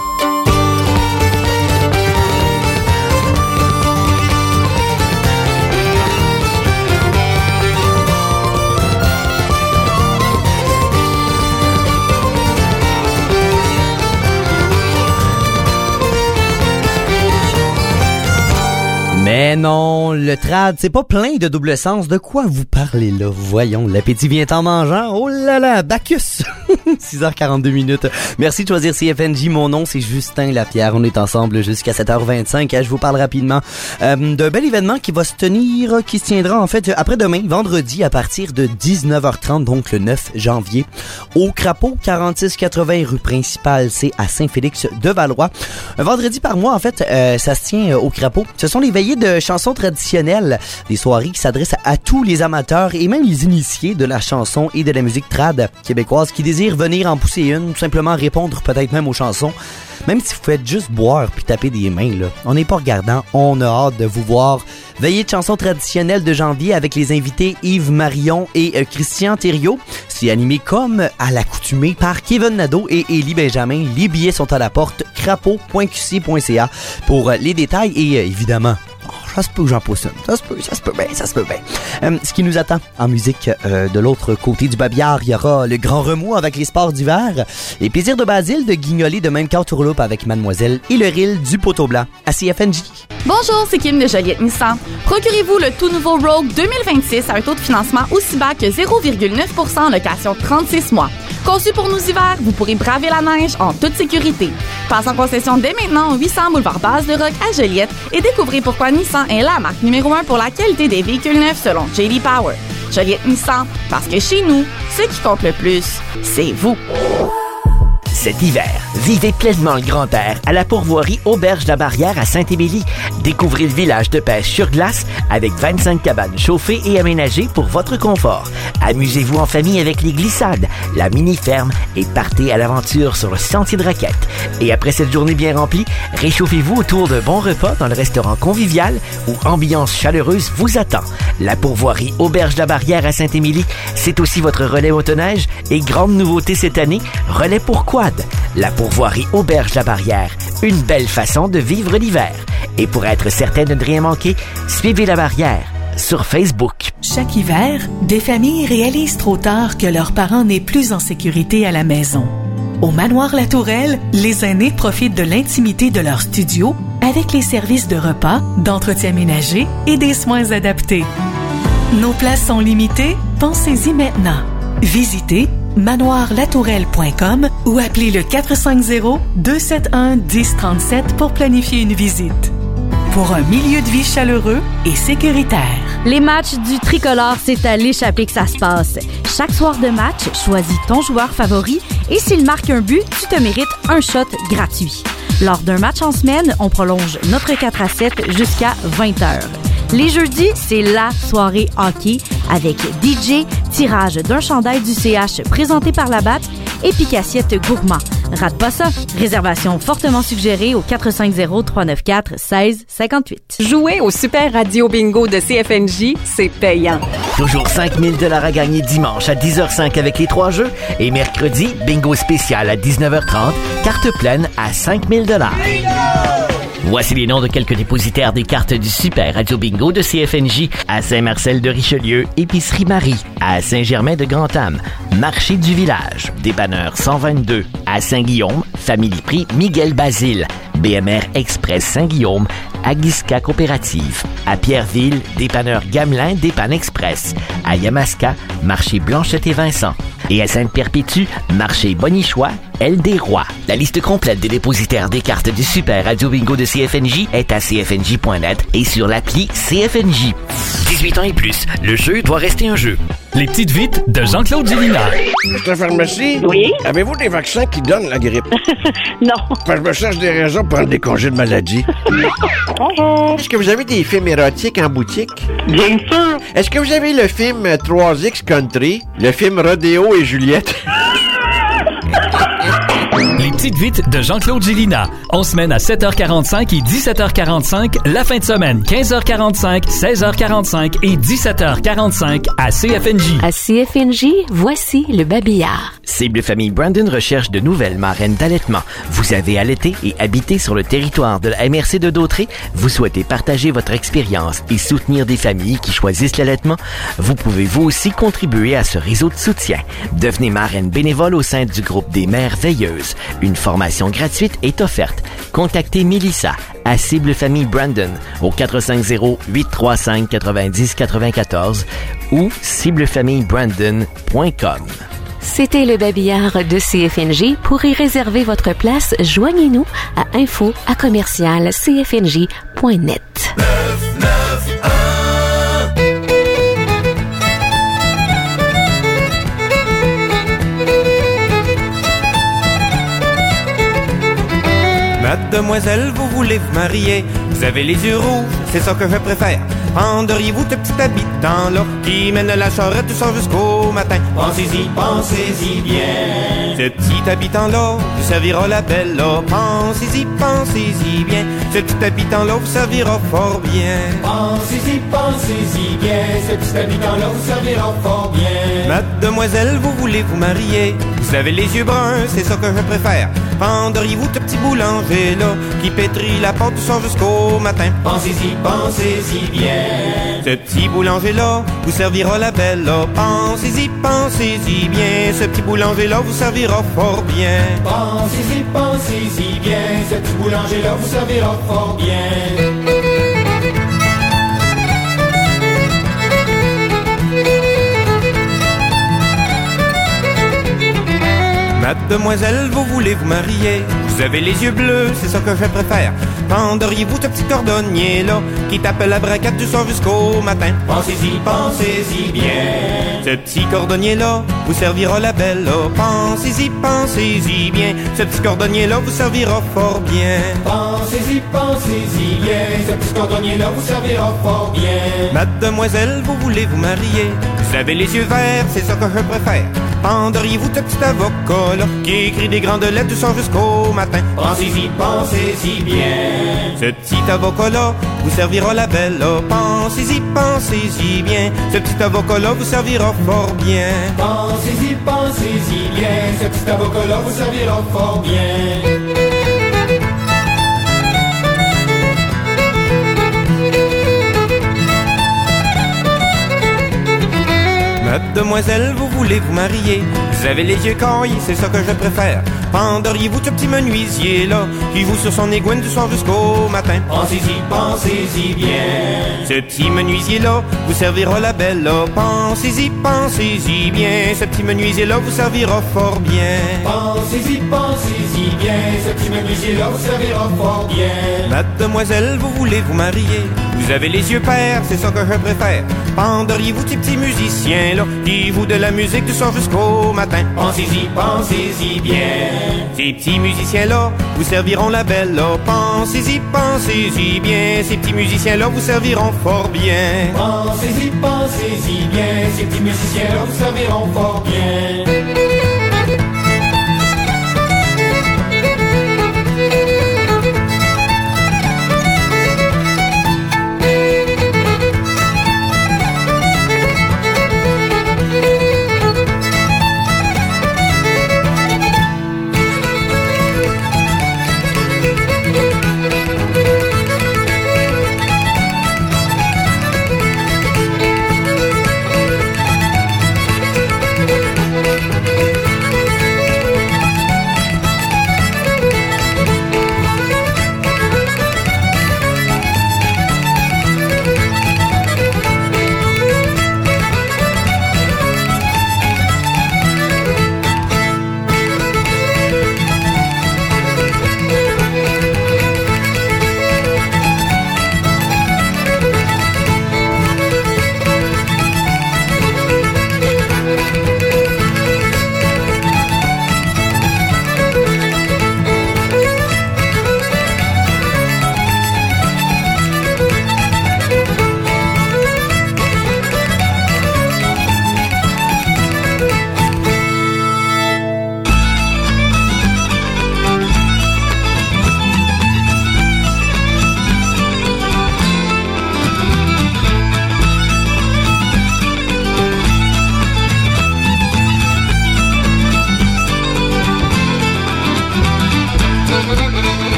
Mais non, le trad, c'est pas plein de double sens. De quoi vous parlez là? Voyons, l'appétit vient en mangeant. Oh là là, Bacchus! 6h42 minutes. Merci de choisir CFNJ. Mon nom, c'est Justin Lapierre. On est ensemble jusqu'à 7h25. Je vous parle rapidement d'un bel événement qui va se tiendra en fait après-demain, vendredi, à partir de 19h30, donc le 9 janvier, au Crapaud, 4680 rue Principale, c'est à Saint-Félix-de-Valois. Un vendredi par mois, en fait, ça se tient au Crapaud. Ce sont les veillées de chansons traditionnelles, des soirées qui s'adressent à tous les amateurs et même les initiés de la chanson et de la musique trad québécoise qui désirent venir en pousser une, tout simplement répondre peut-être même aux chansons. Même si vous faites juste boire puis taper des mains, là, on n'est pas regardant, on a hâte de vous voir. Veillée de chansons traditionnelles de janvier avec les invités Yves Marion et Christian Thériault. C'est animé comme à l'accoutumée par Kevin Nadeau et Élie Benjamin. Les billets sont à la porte crapaud.qc.ca pour les détails et évidemment, ça se peut que j'en pousse une. Ça se peut bien. Ce qui nous attend en musique de l'autre côté du babillard, il y aura le grand remous avec les sports d'hiver, les plaisirs de Basile de guignoler de même qu'entourloupe avec Mademoiselle et le reel du poteau blanc à CFNJ. Bonjour, c'est Kim de Joliette Nissan. Procurez-vous le tout nouveau Rogue 2026 à un taux de financement aussi bas que 0,9% en location 36 mois. Conçu pour nos hivers, vous pourrez braver la neige en toute sécurité. Passe en concession dès maintenant au 800 boulevard Base-de-Roc à Joliette et découvrez pourquoi Nissan est la marque numéro 1 pour la qualité des véhicules neufs selon J.D. Power. Joliette Nissan, parce que chez nous, ce qui compte le plus, c'est vous. Cet hiver, vivez pleinement le grand air à la pourvoirie Auberge de la Barrière à Saint-Émilie. Découvrez le village de pêche sur glace avec 25 cabanes chauffées et aménagées pour votre confort. Amusez-vous en famille avec les glissades, la mini-ferme et partez à l'aventure sur le sentier de raquettes. Et après cette journée bien remplie, réchauffez-vous autour d'un bon repas dans le restaurant convivial où ambiance chaleureuse vous attend. La pourvoirie Auberge de la Barrière à Saint-Émilie, c'est aussi votre relais motoneige et grande nouveauté cette année, relais pour quad. La pourvoirie Auberge de la Barrière, une belle façon de vivre l'hiver. Et pour être certain de ne rien manquer, suivez La Barrière sur Facebook. Chaque hiver, des familles réalisent trop tard que leurs parents n'est plus en sécurité à la maison. Au Manoir La Tourelle, les aînés profitent de l'intimité de leur studio avec les services de repas, d'entretien ménager et des soins adaptés. Nos places sont limitées, pensez-y maintenant. Visitez manoirlatourelle.com ou appelez le 450-271-1037 pour planifier une visite. Pour un milieu de vie chaleureux et sécuritaire. Les matchs du tricolore, c'est à l'échappée que ça se passe. Chaque soir de match, choisis ton joueur favori et s'il marque un but, tu te mérites un shot gratuit. Lors d'un match en semaine, on prolonge notre 4-7 jusqu'à 20h. Les jeudis, c'est la soirée hockey avec DJ, tirage d'un chandail du CH présenté par la Batte et pique assiette gourmand. Rate pas ça. Réservation fortement suggérée au 450-394-1658. Jouer au Super Radio Bingo de CFNJ, c'est payant. Toujours 5 000 $ à gagner dimanche à 10h05 avec les 3 jeux et mercredi, bingo spécial à 19h30, carte pleine à 5 000 $. Voici les noms de quelques dépositaires des cartes du Super Radio Bingo de CFNJ à Saint-Marcel-de-Richelieu, Épicerie Marie, à Saint-Germain-de-Grand-Am, Marché du Village, Dépanneur 122, à Saint-Guillaume, Family Prix Miguel Basile, BMR Express Saint-Guillaume, Aguisca Coopérative, à Pierreville, Dépanneur Gamelin, Dépanne Express, à Yamaska, Marché Blanchette et Vincent, Et à Sainte-Perpétue, marché Bonichois, Aile des Rois. La liste complète des dépositaires des cartes du Super Radio Bingo de CFNJ est à cfnj.net et sur l'appli CFNJ. 18 ans et plus, le jeu doit rester un jeu. Les petites vites de Jean-Claude Gélina. C'est la pharmacie? Oui. Avez-vous des vaccins qui donnent la grippe? Non. Parce que je me cherche des raisons pour prendre des congés de maladie. Bonjour. Est-ce que vous avez des films érotiques en boutique? Bien sûr. Est-ce que vous avez le film 3X Country? Le film Rodéo et Juliette? Les petites vites de Jean-Claude Gélina. On se mène à 7h45 et 17h45 la fin de semaine. 15h45, 16h45 et 17h45 à CFNJ. À CFNJ, voici le babillard. Cible Famille Brandon recherche de nouvelles marraines d'allaitement. Vous avez allaité et habité sur le territoire de la MRC de Dautré? Vous souhaitez partager votre expérience et soutenir des familles qui choisissent l'allaitement? Vous pouvez vous aussi contribuer à ce réseau de soutien. Devenez marraine bénévole au sein du groupe des mères veilleuses. Une formation gratuite est offerte. Contactez Mélissa à Cible Famille Brandon au 450-835-9094 ou ciblefamillebrandon.com. C'était le babillard de CFNJ. Pour y réserver votre place, joignez-nous à info@commercial-cfnj.net. Mademoiselle, vous voulez vous marier? Vous avez les yeux rouges, c'est ça que je préfère. Prendriez-vous ce petit habitant-là qui mène la charrette du soir jusqu'au matin? Pensez-y, pensez-y bien. Ce petit habitant-là vous servira la belle, là. Pensez-y, pensez-y bien. Ce petit habitant-là vous servira fort bien. Pensez-y, pensez-y bien. Ce petit habitant-là vous servira fort bien. Mademoiselle, vous voulez vous marier? Vous avez les yeux bruns, c'est ça que je préfère. Prendriez-vous ce petit boulanger-là qui pétrit la pâte du soir jusqu'au matin? Pensez-y, pensez-y bien. Ce petit boulanger-là vous servira la belle, là. Pensez-y, pensez-y bien. Ce petit boulanger-là vous servira fort bien. Pensez-y, pensez-y bien. Ce petit boulanger-là vous servira fort bien. Mademoiselle, vous voulez vous marier? Vous avez les yeux bleus, c'est ça que je préfère. Prendriez-vous ce petit cordonnier-là qui tape la braquette du soir jusqu'au matin? Pensez-y, pensez-y bien. Ce petit cordonnier-là vous servira la belle, là. Pensez-y, pensez-y bien. Ce petit cordonnier-là vous servira fort bien. Pensez-y, pensez-y bien. Ce petit cordonnier-là vous servira fort bien. Mademoiselle, vous voulez vous marier? Vous avez les yeux verts, c'est ça que je préfère. Prendriez-vous ce petit avocat-là qui écrit des grandes lettres du soir jusqu'au matin? Pensez-y, pensez-y bien. Ce petit avocat-là vous servira la belle, là. Pensez-y, pensez-y bien. Ce petit avocat-là vous servira fort bien. Pensez-y, pensez-y bien. Ce petit avocat-là vous servira fort bien. Mademoiselle, vous voulez vous marier? Vous avez les yeux caillés, c'est ça que je préfère. Prendriez-vous ce petit menuisier là qui vous sur son iguane du soir jusqu'au matin? Pensez-y, pensez-y bien. Ce petit menuisier là vous servira la belle, là. Pensez-y, pensez-y bien. Ce petit menuisier là vous servira fort bien. Pensez-y, pensez-y bien. Ce petit menuisier là vous servira fort bien. Mademoiselle, vous voulez vous marier? Vous avez les yeux pairs, c'est ça que je préfère. Prendriez-vous ces petits musiciens là qui vous de la musique du soir jusqu'au matin? Pensez-y, pensez-y bien. Ces petits musiciens là vous serviront la belle, là. Pensez-y, pensez-y bien. Ces petits musiciens là vous serviront fort bien. Pensez-y, pensez-y bien. Ces petits musiciens là vous serviront fort bien.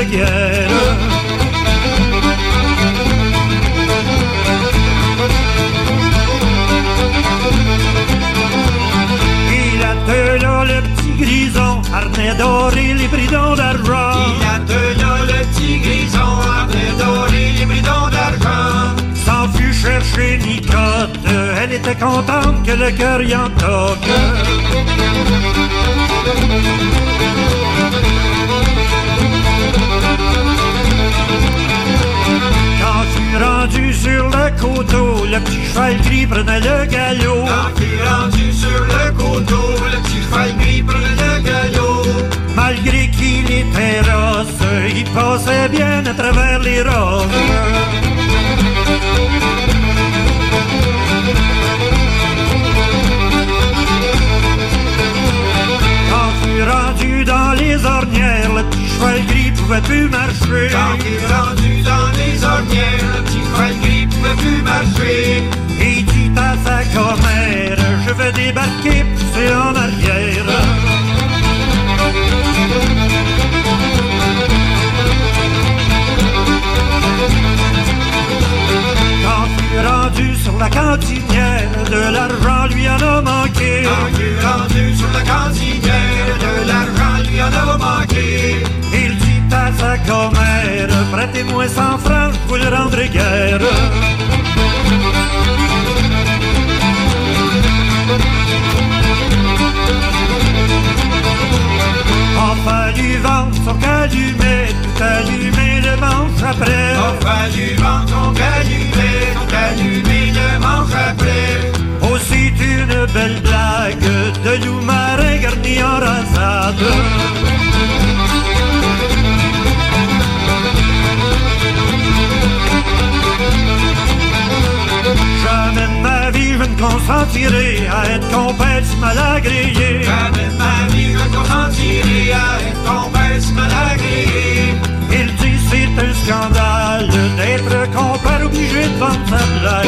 de guerre. Il a de là le petit grison, harnais doré, les bridons d'argent. Il a de là le petit grison, harnais doré, les bridons d'argent. S'en fut chercher Nicotte, elle était contente que le cœur y en toque. Quand fut rendu sur le coteau, le petit cheval gris prenait le galop. Quand fut rendu sur le coteau, le petit cheval gris prenait le galop. Malgré qu'il était rosse, il passait bien à travers les roses. Quand fut rendu dans les ornières, le petit cheval gris pouvait plus marcher. Quand fut rendu dans les ornières, le petit cheval gris pouvait plus marcher. Il dit à sa commère, je vais débarquer, pousser en arrière. Quand fut rendu sur la cantinière, de l'argent lui en a manqué. Quand fut rendu sur la cantinière, de l'argent lui en a manqué. Il dit à sa commère, prêtez-moi 100 francs, vous le rendrez guère. En fallu vendre son calumet, tout allumé le manche après. En fallu vendre son calumet le manche après. Aussi une belle blague de loup marin garni en rasade. Jamais de ma vie je ne consentirai à être compère si mal agréé. Jamais de ma vie je ne consentirai à être compère si mal agréé. Il dit c'est un scandale d'être compère obligé de vendre sa blague.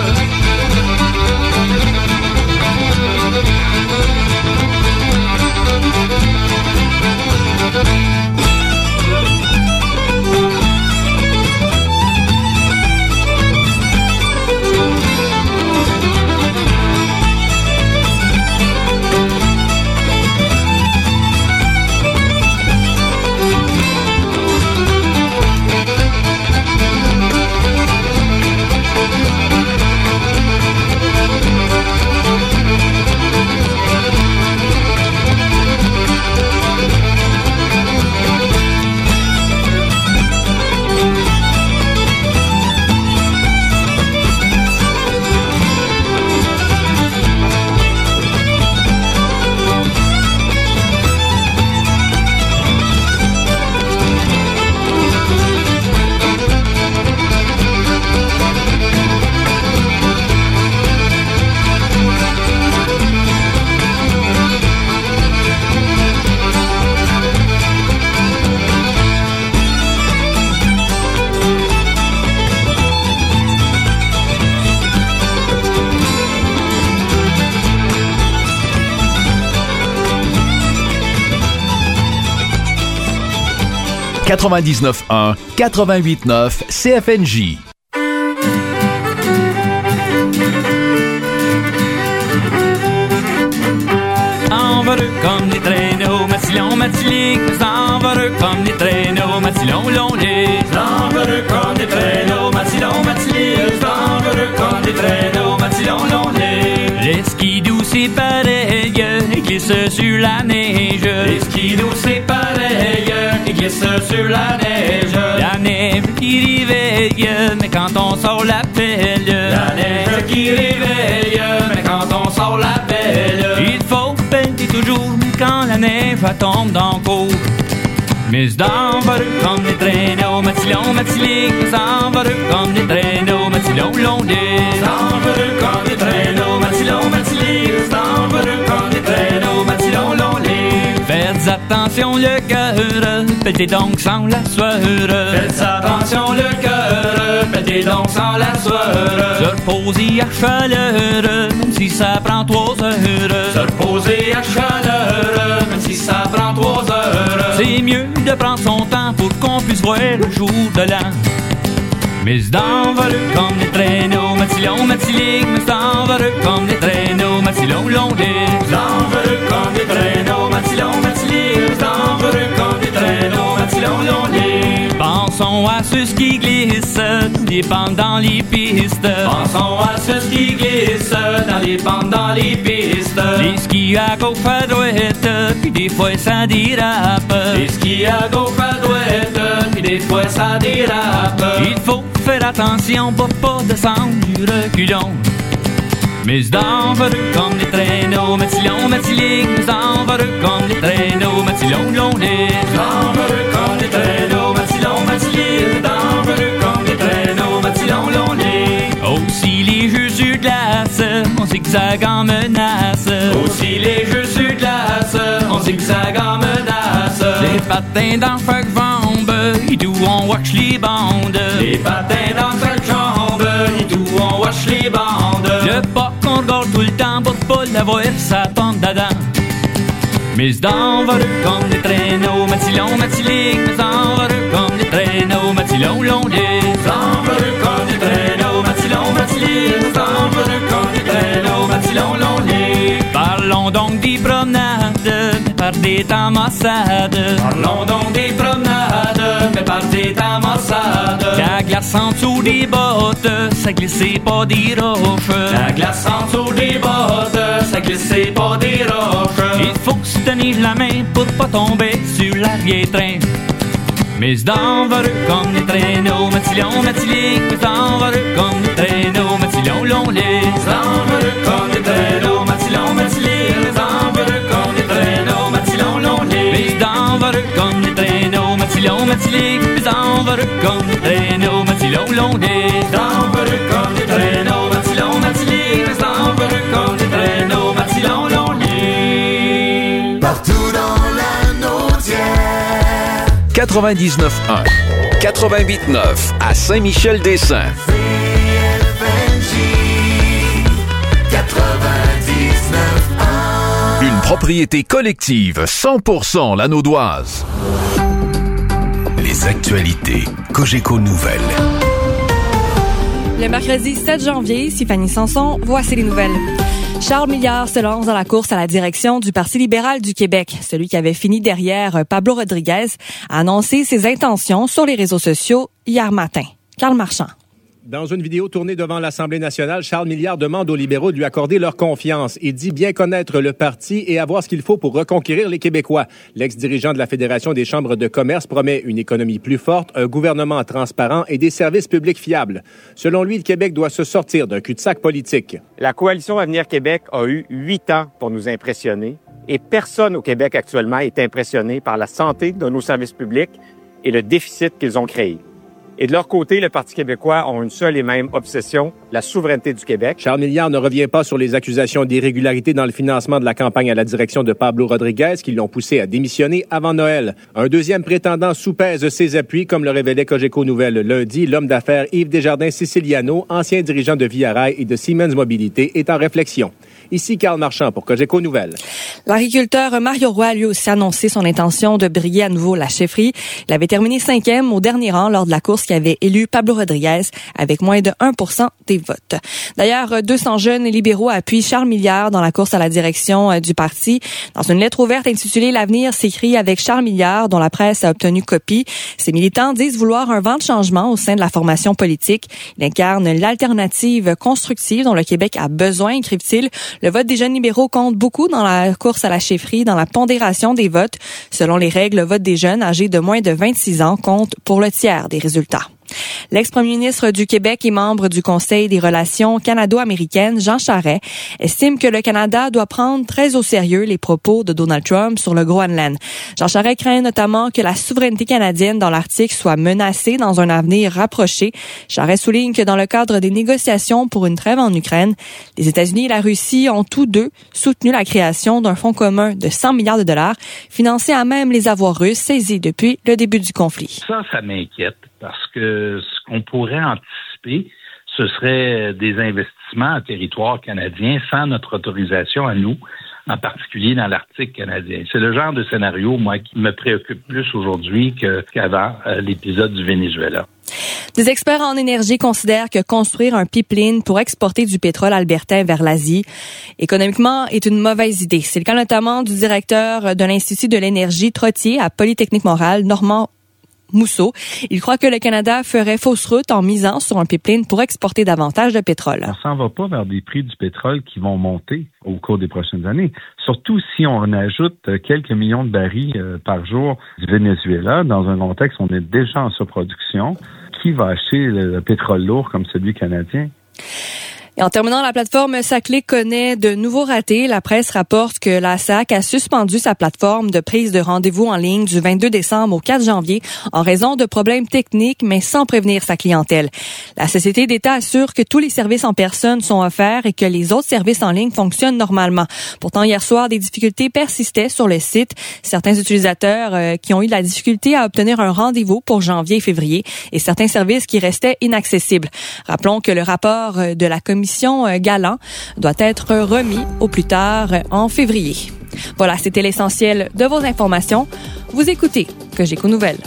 « 99.1, 88.9 CFNJ. Envoleux comme des traîneaux, Massillon, Matilique, envoleux comme des traîneaux, Massillon, Longueuil. Envoleux comme des traîneaux, Massillon, Matilique, envoleux comme des traîneaux, Massillon, Longueuil. Les skidoo c'est pareil, ils glissent sur la neige. Les skidoo c'est pareil, ils glissent sur la neige. La neige qui réveille, mais quand on sort la pelle. La neige qui réveille, mais quand on sort la pelle. Il faut pelleter toujours, mais quand la neige tombe dans le cours. Mais d'envoleux comme des traîneaux, Massillon, Matilique, envoleux comme des traîneaux, Massillon, Longueuil. Envoleux comme des traîneaux, Massillon, Matilique, envoleux comme des traîneaux, Massillon, Longueuil. Faites attention le cœur, pelletez donc sans la sueur. Faites attention le cœur, pelletez donc sans la sueur. Se reposer à chaleur, même si ça prend 3 heures. Se reposer à chaleur, même si ça prend 3 heures. C'est mieux de prendre son temps pour qu'on puisse voir le jour de l'an. Mais d'envoleux comme les traîneaux, matilons, matiliques, mais d'envoleux comme les traîneaux, matilons, longues. D'envoleux comme les traîneaux, matilons, matiliques, d'envoleux comme les traîneaux, matilons, longues. Pensons à ceux qui glissent, des pentes dans les pistes. Pensons à ceux qui glissent, dans les pentes dans les pistes. Les skis à gauche à droite, puis des fois ça dérape. Les skis à gauche à droite, puis des fois ça dérape. Il faut faire attention pour pas descendre du reculon. Mais d'envoleux comme les traîneaux, matilons, matiliques, mais d'envoleux comme les traîneaux, matilons, longues. D'envoleux comme les traîneaux, matilons, matiliques, d'envoleux comme les traîneaux, matilons, longues. Aussi les jeux sur glace, on zigzague en menace. Aussi les jeux sur glace, on zigzague en menace. Les patins dans chaque jambe, et d'où on watch les bandes. Les patins dans chaque jambe, et d'où on watch les bandes. Le pas qu'on regarde tout le temps pour pas l'avoir, ça tombe dedans. Mais d'envoleux comme les traîneaux, matilons, matiliques, mais d'envoleux comme les traîneaux, matilons, longues. D'envoleux comme les traîneaux, matilons, matiliques, d'envoleux comme les traîneaux, matilons, longues. Parlons donc des promenades, mais par des temps massades. Parlons donc des promenades, mais par des temps massades. La glace en dessous des bottes, ça glissait pas des roches. La glace en dessous des bottes, ça glissait pas des roches. Il faut se tenir la main pour pas tomber sur l'arrière-train. Mais d'envoleux comme les traîneaux, matilons, matiliques, mais d'envoleux comme les traîneaux, matilons, longues. D'envoleux comme les traîneaux, matilons, matiliques, mais d'envoleux comme les traîneaux, matilons, longues. Mais d'envoleux comme les traîneaux, matilons, matiliques, mais d'envoleux comme les traîneaux, matilons, longues. D'envoleux comme les traîneaux, matilons, matiliques, mais d'envoleux comme les traîneaux, matilons, longues. Partout dans la Naudière. 99.1, 88.9 à Saint-Michel-des-Saints. Une propriété collective 100% lanaudoise. Les actualités Cogeco Nouvelles. Le mercredi 7 janvier, ici Fanny Sanson, voici les nouvelles. Charles Milliard se lance dans la course à la direction du Parti libéral du Québec. Celui qui avait fini derrière Pablo Rodriguez a annoncé ses intentions sur les réseaux sociaux hier matin. Carl Marchand. Dans une vidéo tournée devant l'Assemblée nationale, Charles Milliard demande aux libéraux de lui accorder leur confiance. Il dit bien connaître le parti et avoir ce qu'il faut pour reconquérir les Québécois. L'ex-dirigeant de la Fédération des chambres de commerce promet une économie plus forte, un gouvernement transparent et des services publics fiables. Selon lui, le Québec doit se sortir d'un cul-de-sac politique. La Coalition Avenir Québec a eu 8 ans pour nous impressionner et personne au Québec actuellement est impressionné par la santé de nos services publics et le déficit qu'ils ont créé. Et de leur côté, le Parti québécois a une seule et même obsession, la souveraineté du Québec. Charles Milliard ne revient pas sur les accusations d'irrégularité dans le financement de la campagne à la direction de Pablo Rodriguez qui l'ont poussé à démissionner avant Noël. Un deuxième prétendant soupèse ses appuis, comme le révélait Cogeco Nouvelles lundi. L'homme d'affaires Yves Desjardins-Siciliano, ancien dirigeant de Via Rail et de Siemens Mobilité, est en réflexion. Ici Carl Marchand pour Cogeco Nouvelles. L'agriculteur Mario Roy a lui aussi annoncé son intention de briguer à nouveau la chefferie. Il avait terminé 5e au dernier rang lors de la course qui avait élu Pablo Rodriguez avec moins de 1% des votes. D'ailleurs, 200 jeunes libéraux appuient Charles Milliard dans la course à la direction du parti. Dans une lettre ouverte intitulée « L'avenir s'écrit avec Charles Milliard » dont la presse a obtenu copie, ces militants disent vouloir un vent de changement au sein de la formation politique. Il incarne l'alternative constructive dont le Québec a besoin, écrivent-ils. Le vote des jeunes libéraux compte beaucoup dans la course à la chefferie, dans la pondération des votes. Selon les règles, le vote des jeunes âgés de moins de 26 ans compte pour le tiers des résultats. L'ex-premier ministre du Québec et membre du Conseil des relations canado-américaines, Jean Charest, estime que le Canada doit prendre très au sérieux les propos de Donald Trump sur le Groenland. Jean Charest craint notamment que la souveraineté canadienne dans l'Arctique soit menacée dans un avenir rapproché. Charest souligne que dans le cadre des négociations pour une trêve en Ukraine, les États-Unis et la Russie ont tous deux soutenu la création d'un fonds commun de 100 milliards de dollars, financé à même les avoirs russes saisis depuis le début du conflit. Ça m'inquiète. Parce que ce qu'on pourrait anticiper, ce serait des investissements en territoire canadien sans notre autorisation à nous, en particulier dans l'Arctique canadien. C'est le genre de scénario, moi, qui me préoccupe plus aujourd'hui qu'avant l'épisode du Venezuela. Des experts en énergie considèrent que construire un pipeline pour exporter du pétrole albertain vers l'Asie, économiquement, est une mauvaise idée. C'est le cas notamment du directeur de l'Institut de l'énergie Trottier à Polytechnique Montréal, Normand Mousseau. Il croit que le Canada ferait fausse route en misant sur un pipeline pour exporter davantage de pétrole. On s'en va pas vers des prix du pétrole qui vont monter au cours des prochaines années. Surtout si on ajoute quelques millions de barils par jour du Venezuela. Dans un contexte où on est déjà en surproduction, qui va acheter le pétrole lourd comme celui canadien? Et en terminant, la plateforme Saclay connaît de nouveaux ratés. La presse rapporte que la SAC a suspendu sa plateforme de prise de rendez-vous en ligne du 22 décembre au 4 janvier en raison de problèmes techniques, mais sans prévenir sa clientèle. La société d'État assure que tous les services en personne sont offerts et que les autres services en ligne fonctionnent normalement. Pourtant, hier soir, des difficultés persistaient sur le site. Certains utilisateurs qui ont eu de la difficulté à obtenir un rendez-vous pour janvier et février et certains services qui restaient inaccessibles. Rappelons que le rapport de la commission Galant doit être remis au plus tard en février. Voilà, c'était l'essentiel de vos informations. Vous écoutez Cogeco Nouvelles.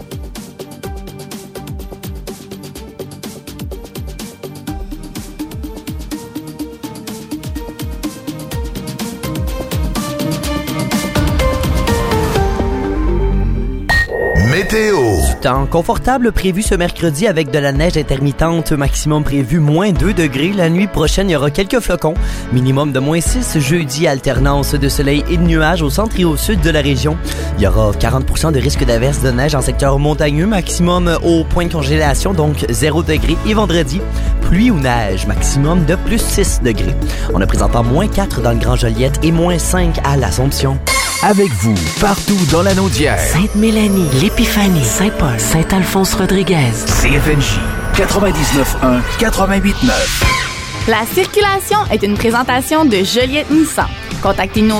Météo. Du temps confortable prévu ce mercredi avec de la neige intermittente, maximum prévu moins 2 degrés. La nuit prochaine, il y aura quelques flocons, minimum de moins 6. Jeudi, alternance de soleil et de nuages au centre et au sud de la région. Il y aura 40% de risque d'averse de neige en secteur montagneux, maximum au point de congélation, donc 0 degré. Et vendredi, pluie ou neige, maximum de plus 6 degrés. On a présentement moins 4 dans le Grand Joliette et moins 5 à l'Assomption. Avec vous, partout dans la Naudière. Sainte-Mélanie, l'Épiphanie, Saint-Paul, Saint-Alphonse-Rodriguez. CFNJ 99.1, 88.9. La circulation est une présentation de Joliette Nissan. Contactez-nous au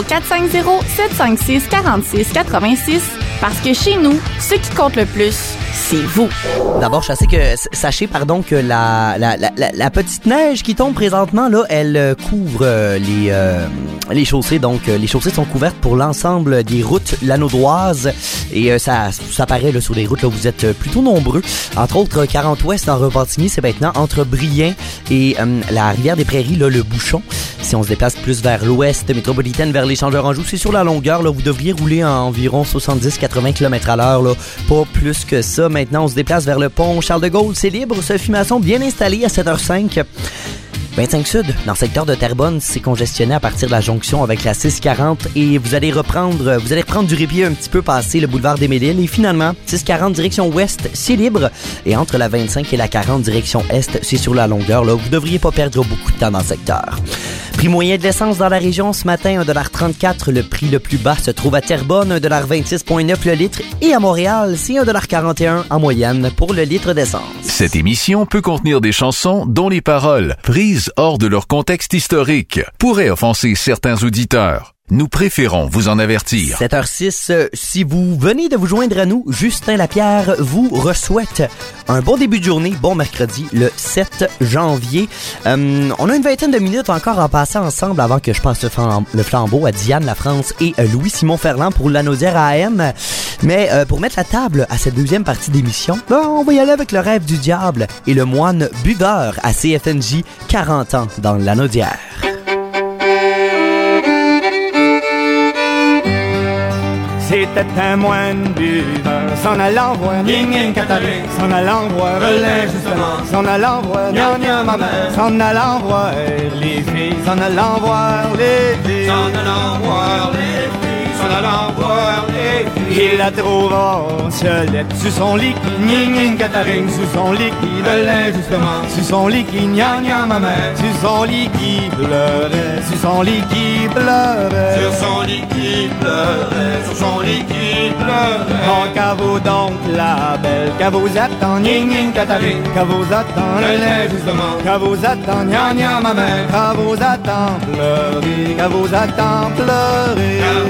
450-756-4686 parce que chez nous, ce qui compte le plus, c'est vous. D'abord, sachez que la petite neige qui tombe présentement, là, elle couvre les chaussées. Donc, les chaussées sont couvertes pour l'ensemble des routes lanaudoises. Et ça paraît là, sur les routes, là, vous êtes plutôt nombreux. Entre autres, 40 Ouest en Repentigny, c'est maintenant entre Brien et la rivière des Prairies, là, le bouchon. Si on se déplace plus vers l'ouest métropolitaine, vers l'Échangeur-Anjou, c'est sur la longueur. Là, vous devriez rouler à environ 70-80 km/h. Là, pas plus que ça. Maintenant, on se déplace vers le pont Charles-de-Gaulle. C'est libre. Sophie Masson, bien installé à 7h05. 25 Sud, dans le secteur de Terrebonne, c'est congestionné à partir de la jonction avec la 640 et vous allez reprendre du répit un petit peu passer le boulevard des Méliles et finalement, 640 direction ouest, c'est libre et entre la 25 et la 40 direction est, c'est sur la longueur. Là, vous devriez pas perdre beaucoup de temps dans le secteur. Prix moyen de l'essence dans la région ce matin, 1,34 $. Le prix le plus bas se trouve à Terrebonne, 1,26,9 $ le litre et à Montréal, c'est 1,41 $ en moyenne pour le litre d'essence. Cette émission peut contenir des chansons dont les paroles, prises hors de leur contexte historique, pourraient offenser certains auditeurs. Nous préférons vous en avertir. 7h06, si vous venez de vous joindre à nous, Justin Lapierre vous re-souhaite un bon début de journée, bon mercredi, le 7 janvier. On a une vingtaine de minutes encore à passer ensemble avant que je passe le flambeau à Diane Lafrance et Louis-Simon Ferland pour la Naudière AM. Mais pour mettre la table à cette deuxième partie d'émission, on va y aller avec le rêve du diable et le moine buveur à CFNJ, 40 ans dans la Naudière. C'était un moine buveur, s'en allant voir Ning Catherine, s'en allant voir Relais justement, s'en allant voir Gna ma mère, s'en allant voir les filles, s'en allant voir les filles, s'en allant voir les filles, s'en allant voir les filles. Il la trouve en selette sur son lit, Ning Catherine, sur son lit qui Relais justement, sur son lit qui Gna ma mère, sur son lit qui pleurait, sur son lit qui pleurait, sur son lit qui pleurait, sur son lit qui pleurait. Oh, qu'à vous donc la belle, qu'à vous attend, Ning Catherine, qu'à vous attend le lait justement, qu'à vous attend, ma mère, qu'à vous attend pleurer, qu'à vous attend pleurer, qu'à vous attend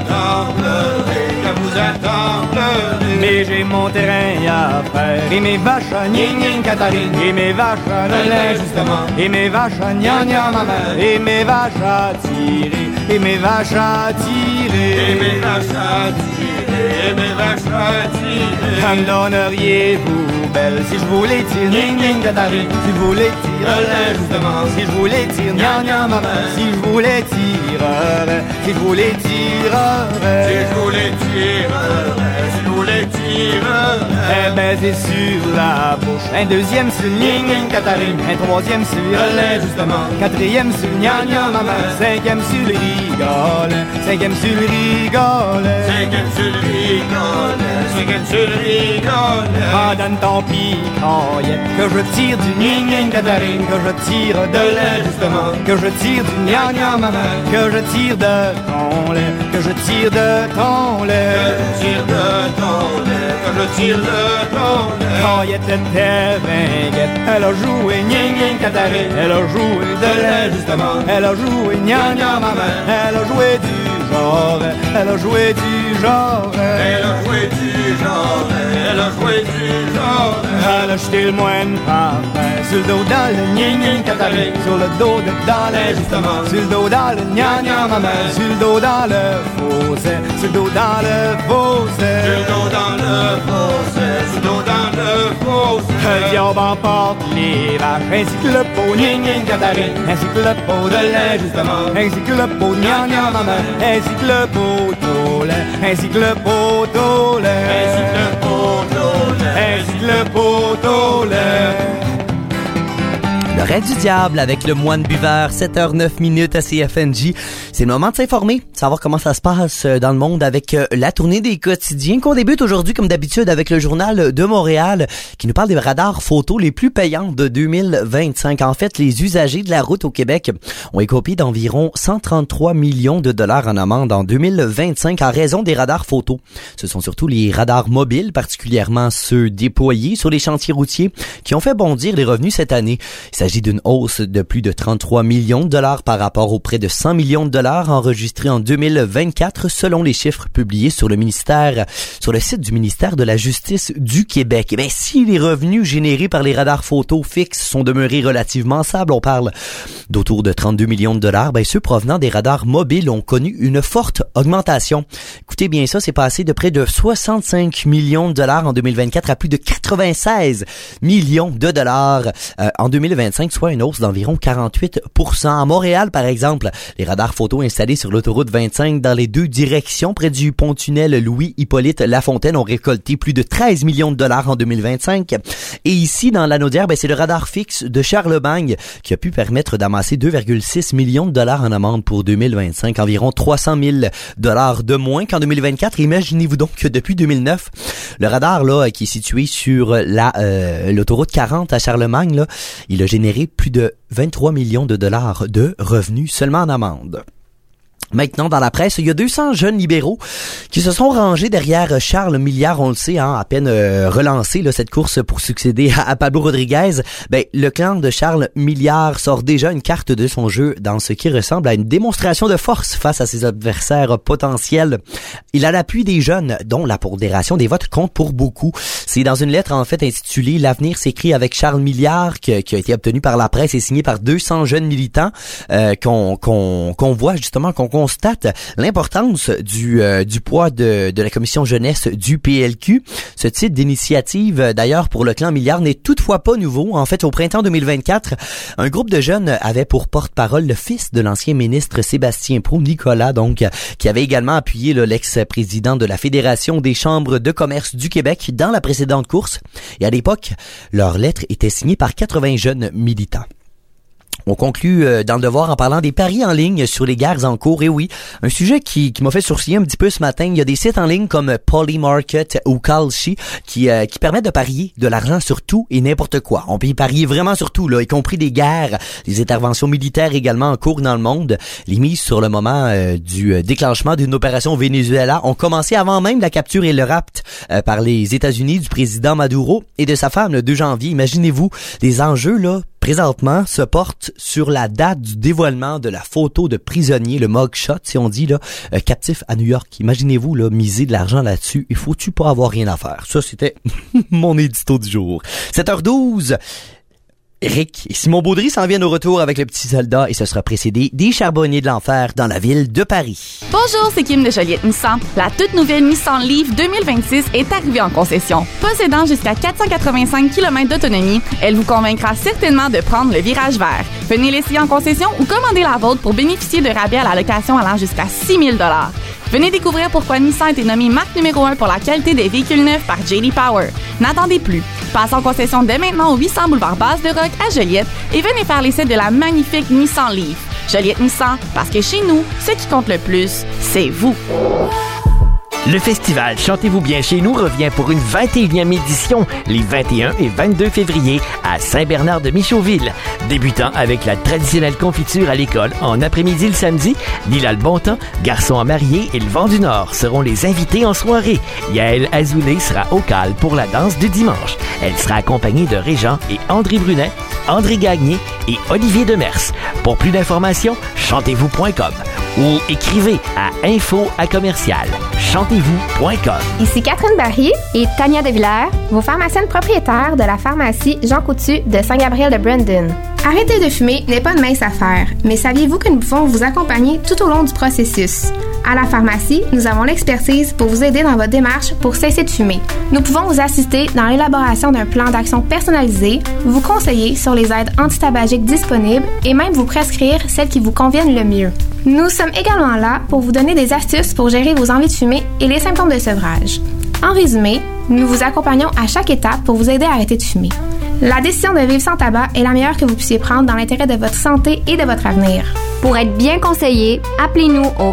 attend pleurer, je vous attends pleurer. Mais j'ai mon terrain à faire, et mes vaches à gna Catherine, et mes vaches à lait justement, et mes vaches à gna ma mère, et mes vaches à tirer, et mes vaches à tirer, et mes vaches à tirer, et mes vaches à tirer. Quand me donneriez-vous belle si je voulais tirer, gna Catherine, si je voulais tirer justement, si je voulais tirer, gna ma mère, si je voulais tirer, si je voulais tirer, si je voulais tirer, si je voulais tirer. Un baiser sur la bouche, un deuxième sur gna Catherine, un troisième sur le justement, quatrième sur gna ma mère, cinquième sur le rigole, cinquième sur le rigole, cinquième sur le rigole, cinquième sur le rigole. Ah, donne ton picaille, que je tire du gna Catherine, que je tire de lait justement, que je tire du gna ma mère, que je tire de ton lait, que je tire de ton lait, que je tire de ton lait, que je tire de ton lait. Quand il était vinguette, elle a joué gna Catherine, elle a joué de lait justement, elle a joué gna ma mère, elle a joué du genre, elle a joué du genre, elle a joué du genre, elle a joué du genre. Elle a jeté le moine par terre, sur le dos dans le gna Catherine, sur le dos de dans le justement, sur le dos dans le gna ma mère, sur le dos dans le fossé, sur le dos dans le fossé, sur le dos dans le fossé, sur le dos dans le fossé. Le diable emporte les vaches, ainsi que le pot gna Catherine, ainsi que le pot de lait justement, ainsi que le pot gna ma mère, ainsi que le pot au lait, ainsi que le pot au lait, ainsi que le pot au lait, ainsi que le pot au lait. L'oreille du diable avec le moine buveur, 7h09 à CFNJ. C'est le moment de s'informer, de savoir comment ça se passe dans le monde avec la tournée des quotidiens qu'on débute aujourd'hui comme d'habitude avec le Journal de Montréal qui nous parle des radars photos les plus payants de 2025. En fait, les usagers de la route au Québec ont écopé d'environ 133 millions de dollars en amende en 2025 en raison des radars photos. Ce sont surtout les radars mobiles, particulièrement ceux déployés sur les chantiers routiers, qui ont fait bondir les revenus cette année. Il s'agit d'une hausse de plus de 33 millions de dollars par rapport aux près de 100 millions de dollars enregistrés en 2024 selon les chiffres publiés sur le site du ministère de la Justice du Québec. Et si les revenus générés par les radars photos fixes sont demeurés relativement stables, on parle d'autour de 32 millions de dollars, ceux provenant des radars mobiles ont connu une forte augmentation. Écoutez bien ça, c'est passé de près de 65 millions de dollars en 2024 à plus de 96 millions de dollars en 2025, soit une hausse d'environ 48%. À Montréal, par exemple, les radars photos installés sur l'autoroute 25 dans les deux directions près du pont-tunnel Louis-Hippolyte Lafontaine ont récolté plus de 13 millions de dollars en 2025. Et ici, dans l'Anaudière, c'est le radar fixe de Charlemagne qui a pu permettre d'amasser 2,6 millions de dollars en amende pour 2025, environ 300 000 dollars de moins qu'en 2024. Imaginez-vous donc que depuis 2009, le radar là qui est situé sur l'autoroute 40 à Charlemagne, là, il a généré plus de 23 millions de dollars de revenus seulement en amende. Maintenant, dans la presse, il y a 200 jeunes libéraux qui se sont rangés derrière Charles Milliard, on le sait, à peine relancé cette course pour succéder à Pablo Rodriguez. Le clan de Charles Milliard sort déjà une carte de son jeu dans ce qui ressemble à une démonstration de force face à ses adversaires potentiels. Il a l'appui des jeunes, dont la pondération des votes compte pour beaucoup. C'est dans une lettre en fait intitulée « L'avenir s'écrit avec Charles Milliard » qui a été obtenue par la presse et signée par 200 jeunes militants qu'on voit justement, qu'on constate l'importance du poids de la commission jeunesse du PLQ. Ce type d'initiative, d'ailleurs, pour le clan Milliard n'est toutefois pas nouveau. En fait, au printemps 2024, un groupe de jeunes avait pour porte-parole le fils de l'ancien ministre Sébastien Proulx, Nicolas, donc, qui avait également appuyé l'ex-président de la Fédération des chambres de commerce du Québec dans la précédente course. Et à l'époque, leur lettre était signée par 80 jeunes militants. On conclut dans le devoir en parlant des paris en ligne sur les guerres en cours. Et oui, un sujet qui m'a fait sourciller un petit peu ce matin. Il y a des sites en ligne comme Polymarket ou Kalshi qui permettent de parier de l'argent sur tout et n'importe quoi. On peut y parier vraiment sur tout, y compris des guerres, des interventions militaires également en cours dans le monde. Les mises sur le moment du déclenchement d'une opération au Venezuela ont commencé avant même la capture et le rapt par les États-Unis du président Maduro et de sa femme le 2 janvier. Imaginez-vous les enjeux présentement, se porte sur la date du dévoilement de la photo de prisonnier, le mugshot, si on dit, là, captif à New York. Imaginez-vous, là, miser de l'argent là-dessus. Il faut-tu pas avoir rien à faire? Ça, c'était mon édito du jour. 7h12. Rick et Simon Baudry s'en viennent au retour avec le petit soldat et ce sera précédé des charbonniers de l'enfer dans la ville de Paris. Bonjour, c'est Kim de Joliette Nissan. La toute nouvelle Nissan Leaf 2026 est arrivée en concession. Possédant jusqu'à 485 km d'autonomie, elle vous convaincra certainement de prendre le virage vert. Venez l'essayer en concession ou commandez la vôtre pour bénéficier de rabais à la location allant jusqu'à 6 000 $. Venez découvrir pourquoi Nissan a été nommé marque numéro 1 pour la qualité des véhicules neufs par J.D. Power. N'attendez plus. Passez en concession dès maintenant au 800 boulevard Basse-de-Roc à Joliette et venez faire l'essai de la magnifique Nissan Leaf. Joliette Nissan, parce que chez nous, ce qui compte le plus, c'est vous. Le festival Chantez-vous bien chez nous revient pour une 21e édition les 21 et 22 février à Saint-Bernard-de-Michauville. Débutant avec la traditionnelle confiture à l'école en après-midi le samedi, Lila le Bontemps, Garçon à marier et le Vent du Nord seront les invités en soirée. Yael Azoulay sera au cal pour la danse du dimanche. Elle sera accompagnée de Régent et André Brunet, André Gagné et Olivier Demers. Pour plus d'informations, chantez-vous.com ou écrivez à info@chantez-vous.com. Ici Catherine Barry et Tania Devillers, vos pharmaciennes propriétaires de la pharmacie Jean Coutu de Saint-Gabriel de Brandon. Arrêter de fumer n'est pas une mince affaire, mais saviez-vous que nous pouvons vous accompagner tout au long du processus? À la pharmacie, nous avons l'expertise pour vous aider dans votre démarche pour cesser de fumer. Nous pouvons vous assister dans l'élaboration d'un plan d'action personnalisé, vous conseiller sur les aides antitabagiques disponibles et même vous prescrire celles qui vous conviennent le mieux. Nous sommes également là pour vous donner des astuces pour gérer vos envies de fumer et les symptômes de sevrage. En résumé, nous vous accompagnons à chaque étape pour vous aider à arrêter de fumer. La décision de vivre sans tabac est la meilleure que vous puissiez prendre dans l'intérêt de votre santé et de votre avenir. Pour être bien conseillé, appelez-nous au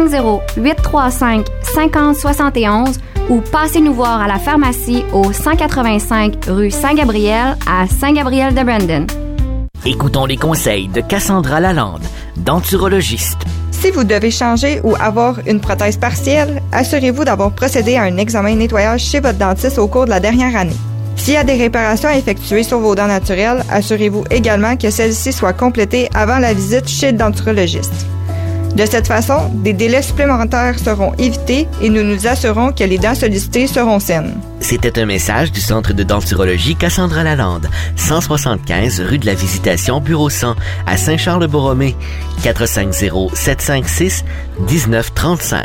450-835-5071 ou passez nous voir à la pharmacie au 185 rue Saint-Gabriel à Saint-Gabriel-de-Brandon. Écoutons les conseils de Cassandra Lalande, denturologiste. Si vous devez changer ou avoir une prothèse partielle, assurez-vous d'avoir procédé à un examen de nettoyage chez votre dentiste au cours de la dernière année. S'il y a des réparations à effectuer sur vos dents naturelles, assurez-vous également que celles-ci soient complétées avant la visite chez le denturologiste. De cette façon, des délais supplémentaires seront évités et nous nous assurons que les dents sollicitées seront saines. C'était un message du Centre de denturologie Cassandra Lalande, 175 rue de la Visitation, bureau 100, à Saint-Charles-Borromée, 450-756-1935.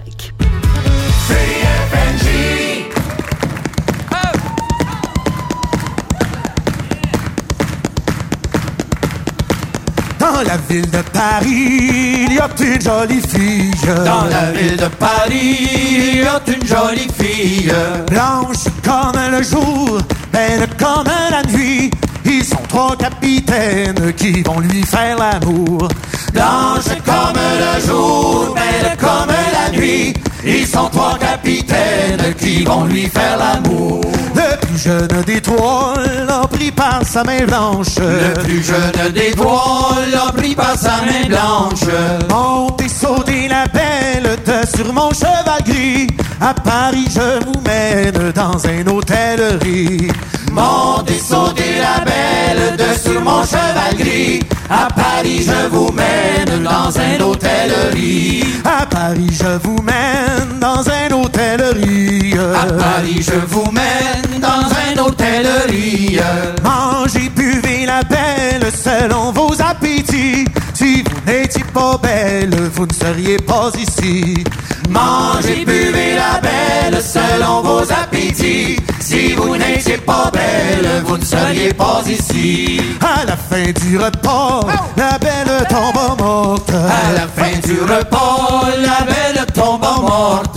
Dans la ville de Paris, il y a une jolie fille. Dans la ville de Paris, il y a une jolie fille. Blanche comme le jour, belle comme la nuit. Ils sont trois capitaines qui vont lui faire l'amour. Blanche comme le jour, belle comme la nuit. Ils sont trois capitaines qui vont lui faire l'amour. Le plus jeune des trois l'a pris par sa main blanche. Le plus jeune des trois l'a pris par sa main blanche. Montez, sautez la belle de sur mon cheval gris. À Paris je vous mène dans un hôtellerie. Montez, sautez la belle de sur mon cheval gris. À Paris je vous mène dans un hôtellerie. À Paris je vous mène dans un hôtellerie. À Paris je vous mène dans un hôtellerie. Mangez, buvez la belle selon vos appétits. Si vous n'étiez pas belle, vous ne seriez pas ici. Mangez, buvez la belle selon vos appétits. Si vous n'étiez pas belle, vous ne seriez pas ici. À la fin du repas, la belle tombe morte. À la fin du repas, la belle tombe morte.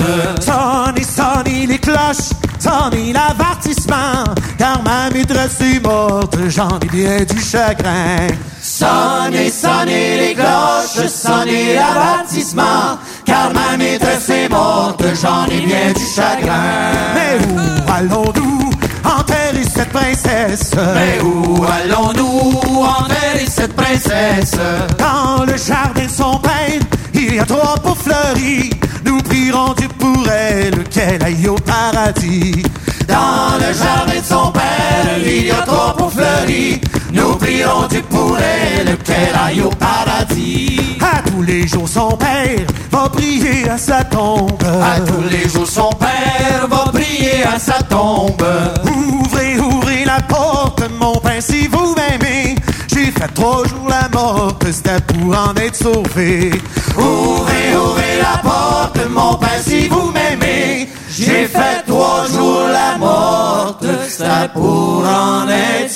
Sonnez les cloches, sonnez l'avertissement, car ma maîtresse est morte, j'en ai bien du chagrin. Sonnez les cloches, sonnez l'avertissement, car ma maîtresse est morte, j'en ai bien du chagrin. Mais où allons-nous enterrer cette princesse? Mais où allons-nous enterrer cette princesse? Dans le jardin de son père, il y a trois pots fleuris. Nous prierons Dieu pour elle, qu'elle aille au paradis. Dans le jardin de son père, il y a trois pots fleuris. Nous prierons Dieu pour qu'elle aille au paradis. À tous les jours son père va prier à sa tombe. À tous les jours son père va prier à sa tombe. Ouvrez, ouvrez la porte, mon pain, si vous m'aimez. J'ai fait 3 jours la morte, c'était pour en être sauvé. Ouvrez, ouvrez la porte, mon pain, si vous m'aimez. J'ai fait 3 jours la morte, c'était pour en être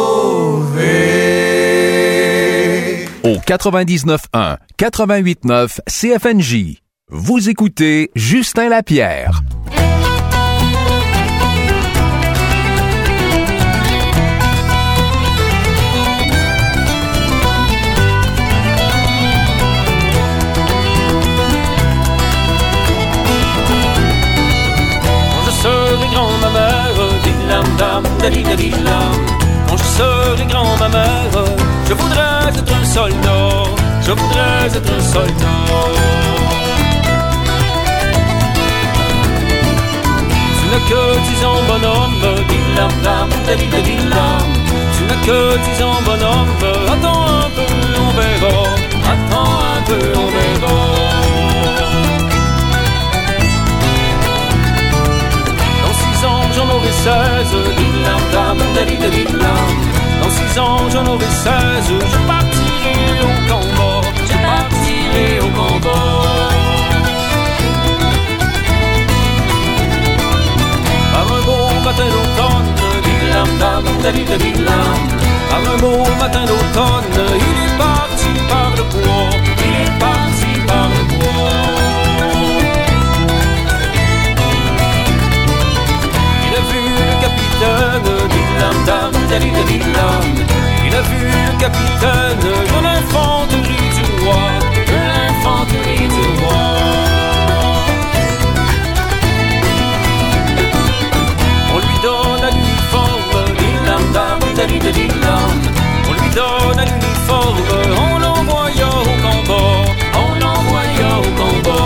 sauvé. Au 99.1, 88.9 CFNJ. Vous écoutez Justin Lapierre. Quand je serai grand, ma mère, je voudrais être un soldat. Je voudrais être un soldat. Tu n'as que 10 ans, bonhomme. Tu n'as que 10 ans, bonhomme. Attends un peu, on verra. Attends un peu, on verra. J'en aurai 16, dans 6 ans j'en aurai 16, je partirai au combat, je partirai au combat. Par un beau matin d'automne, par un beau matin d'automne, il est parti par le bois, il est parti par le bois. Il a vu le capitaine de l'infanterie du roi, de l'infanterie du roi. On lui donne à l'uniforme, on lui donne à l'uniforme, on l'envoya au combat, on l'envoya au combat.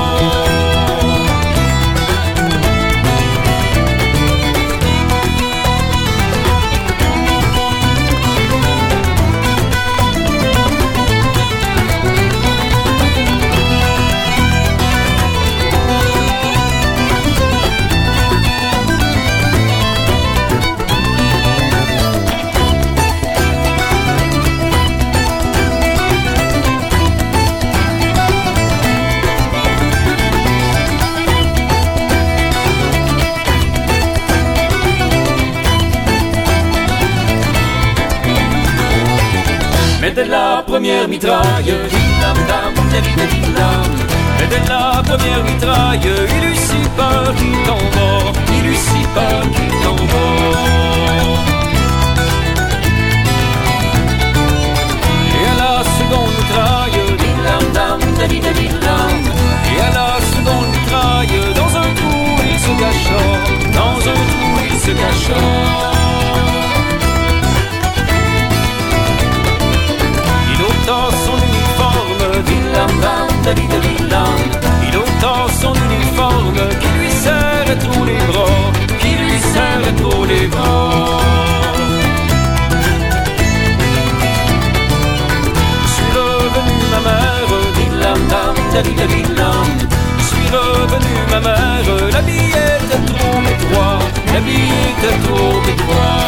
Mais dès la première mitraille, mais dès la première mitraille, il eut si peur qu'il tomba, il eut si peur qu'il tomba. Et à la seconde mitraille, et à la seconde mitraille, dans un trou il se cacha, dans un trou il se cacha. Son uniforme, il ôta son uniforme qui lui serrait trop les bras, qui lui serrait trop les bras. Je suis revenu ma mère, je suis revenu ma mère, l'habit était trop étroit, l'habit était trop étroit.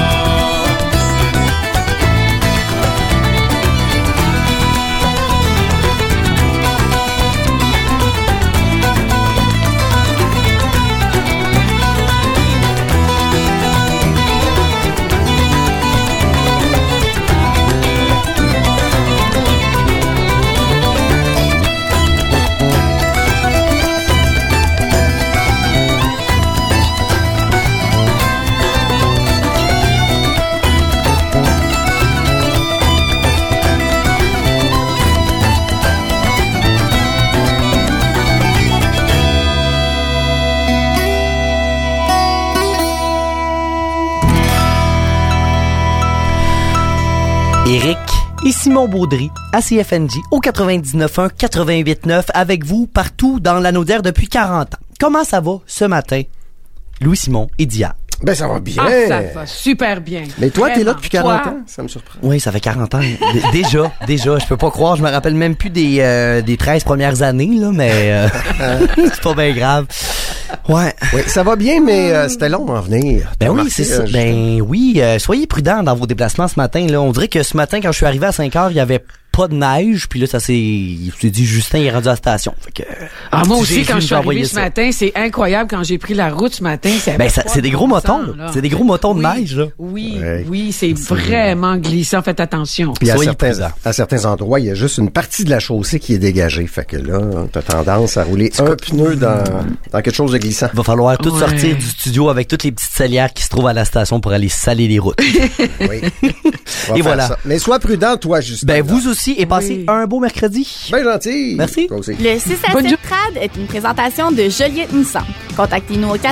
Éric et Simon Baudry à CFNJ au 99.1, 88.9 avec vous partout dans l'Anaudière depuis 40 ans. Comment ça va ce matin? Louis-Simon et Dia. Ben, ça va bien. Ah, ça va super bien. Mais toi, t'es là depuis 40 Toi? ans? Ça me surprend. Oui, ça fait 40 ans. Déjà. Je peux pas croire. Je me rappelle même plus des 13 premières années, là, mais c'est pas bien grave. Ouais. Oui, ça va bien, mais c'était long à en venir. Ben oui, c'est ça. Ben oui, soyez prudents dans vos déplacements ce matin, là. On dirait que ce matin, quand je suis arrivé à 5h, il y avait pas de neige, puis là, ça s'est dit, Justin, il est rendu à la station. Fait que, moi aussi, quand je suis arrivé ce matin, c'est incroyable quand j'ai pris la route ce matin. C'est des gros motons. C'est des gros motons de neige, là. Oui, c'est vraiment glissant. Faites attention. Puis à certains endroits, il y a juste une partie de la chaussée qui est dégagée. Fait que là, t'as tendance à rouler un pneu dans quelque chose de glissant. Va falloir tout sortir du studio avec toutes les petites salières qui se trouvent à la station pour aller saler les routes. Oui. Et voilà. Ça. Mais sois prudent, toi, Justin. Ben, vous aussi, et passez un beau mercredi. Ben gentil. Merci. Toi aussi. Le 6 à 7 Trad est une présentation de Joliette Nissan. Contactez-nous au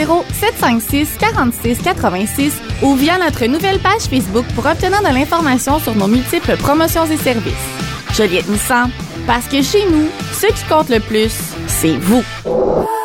450-756-4686 ou via notre nouvelle page Facebook pour obtenir de l'information sur nos multiples promotions et services. Joliette Nissan, parce que chez nous, ce qui compte le plus, c'est vous.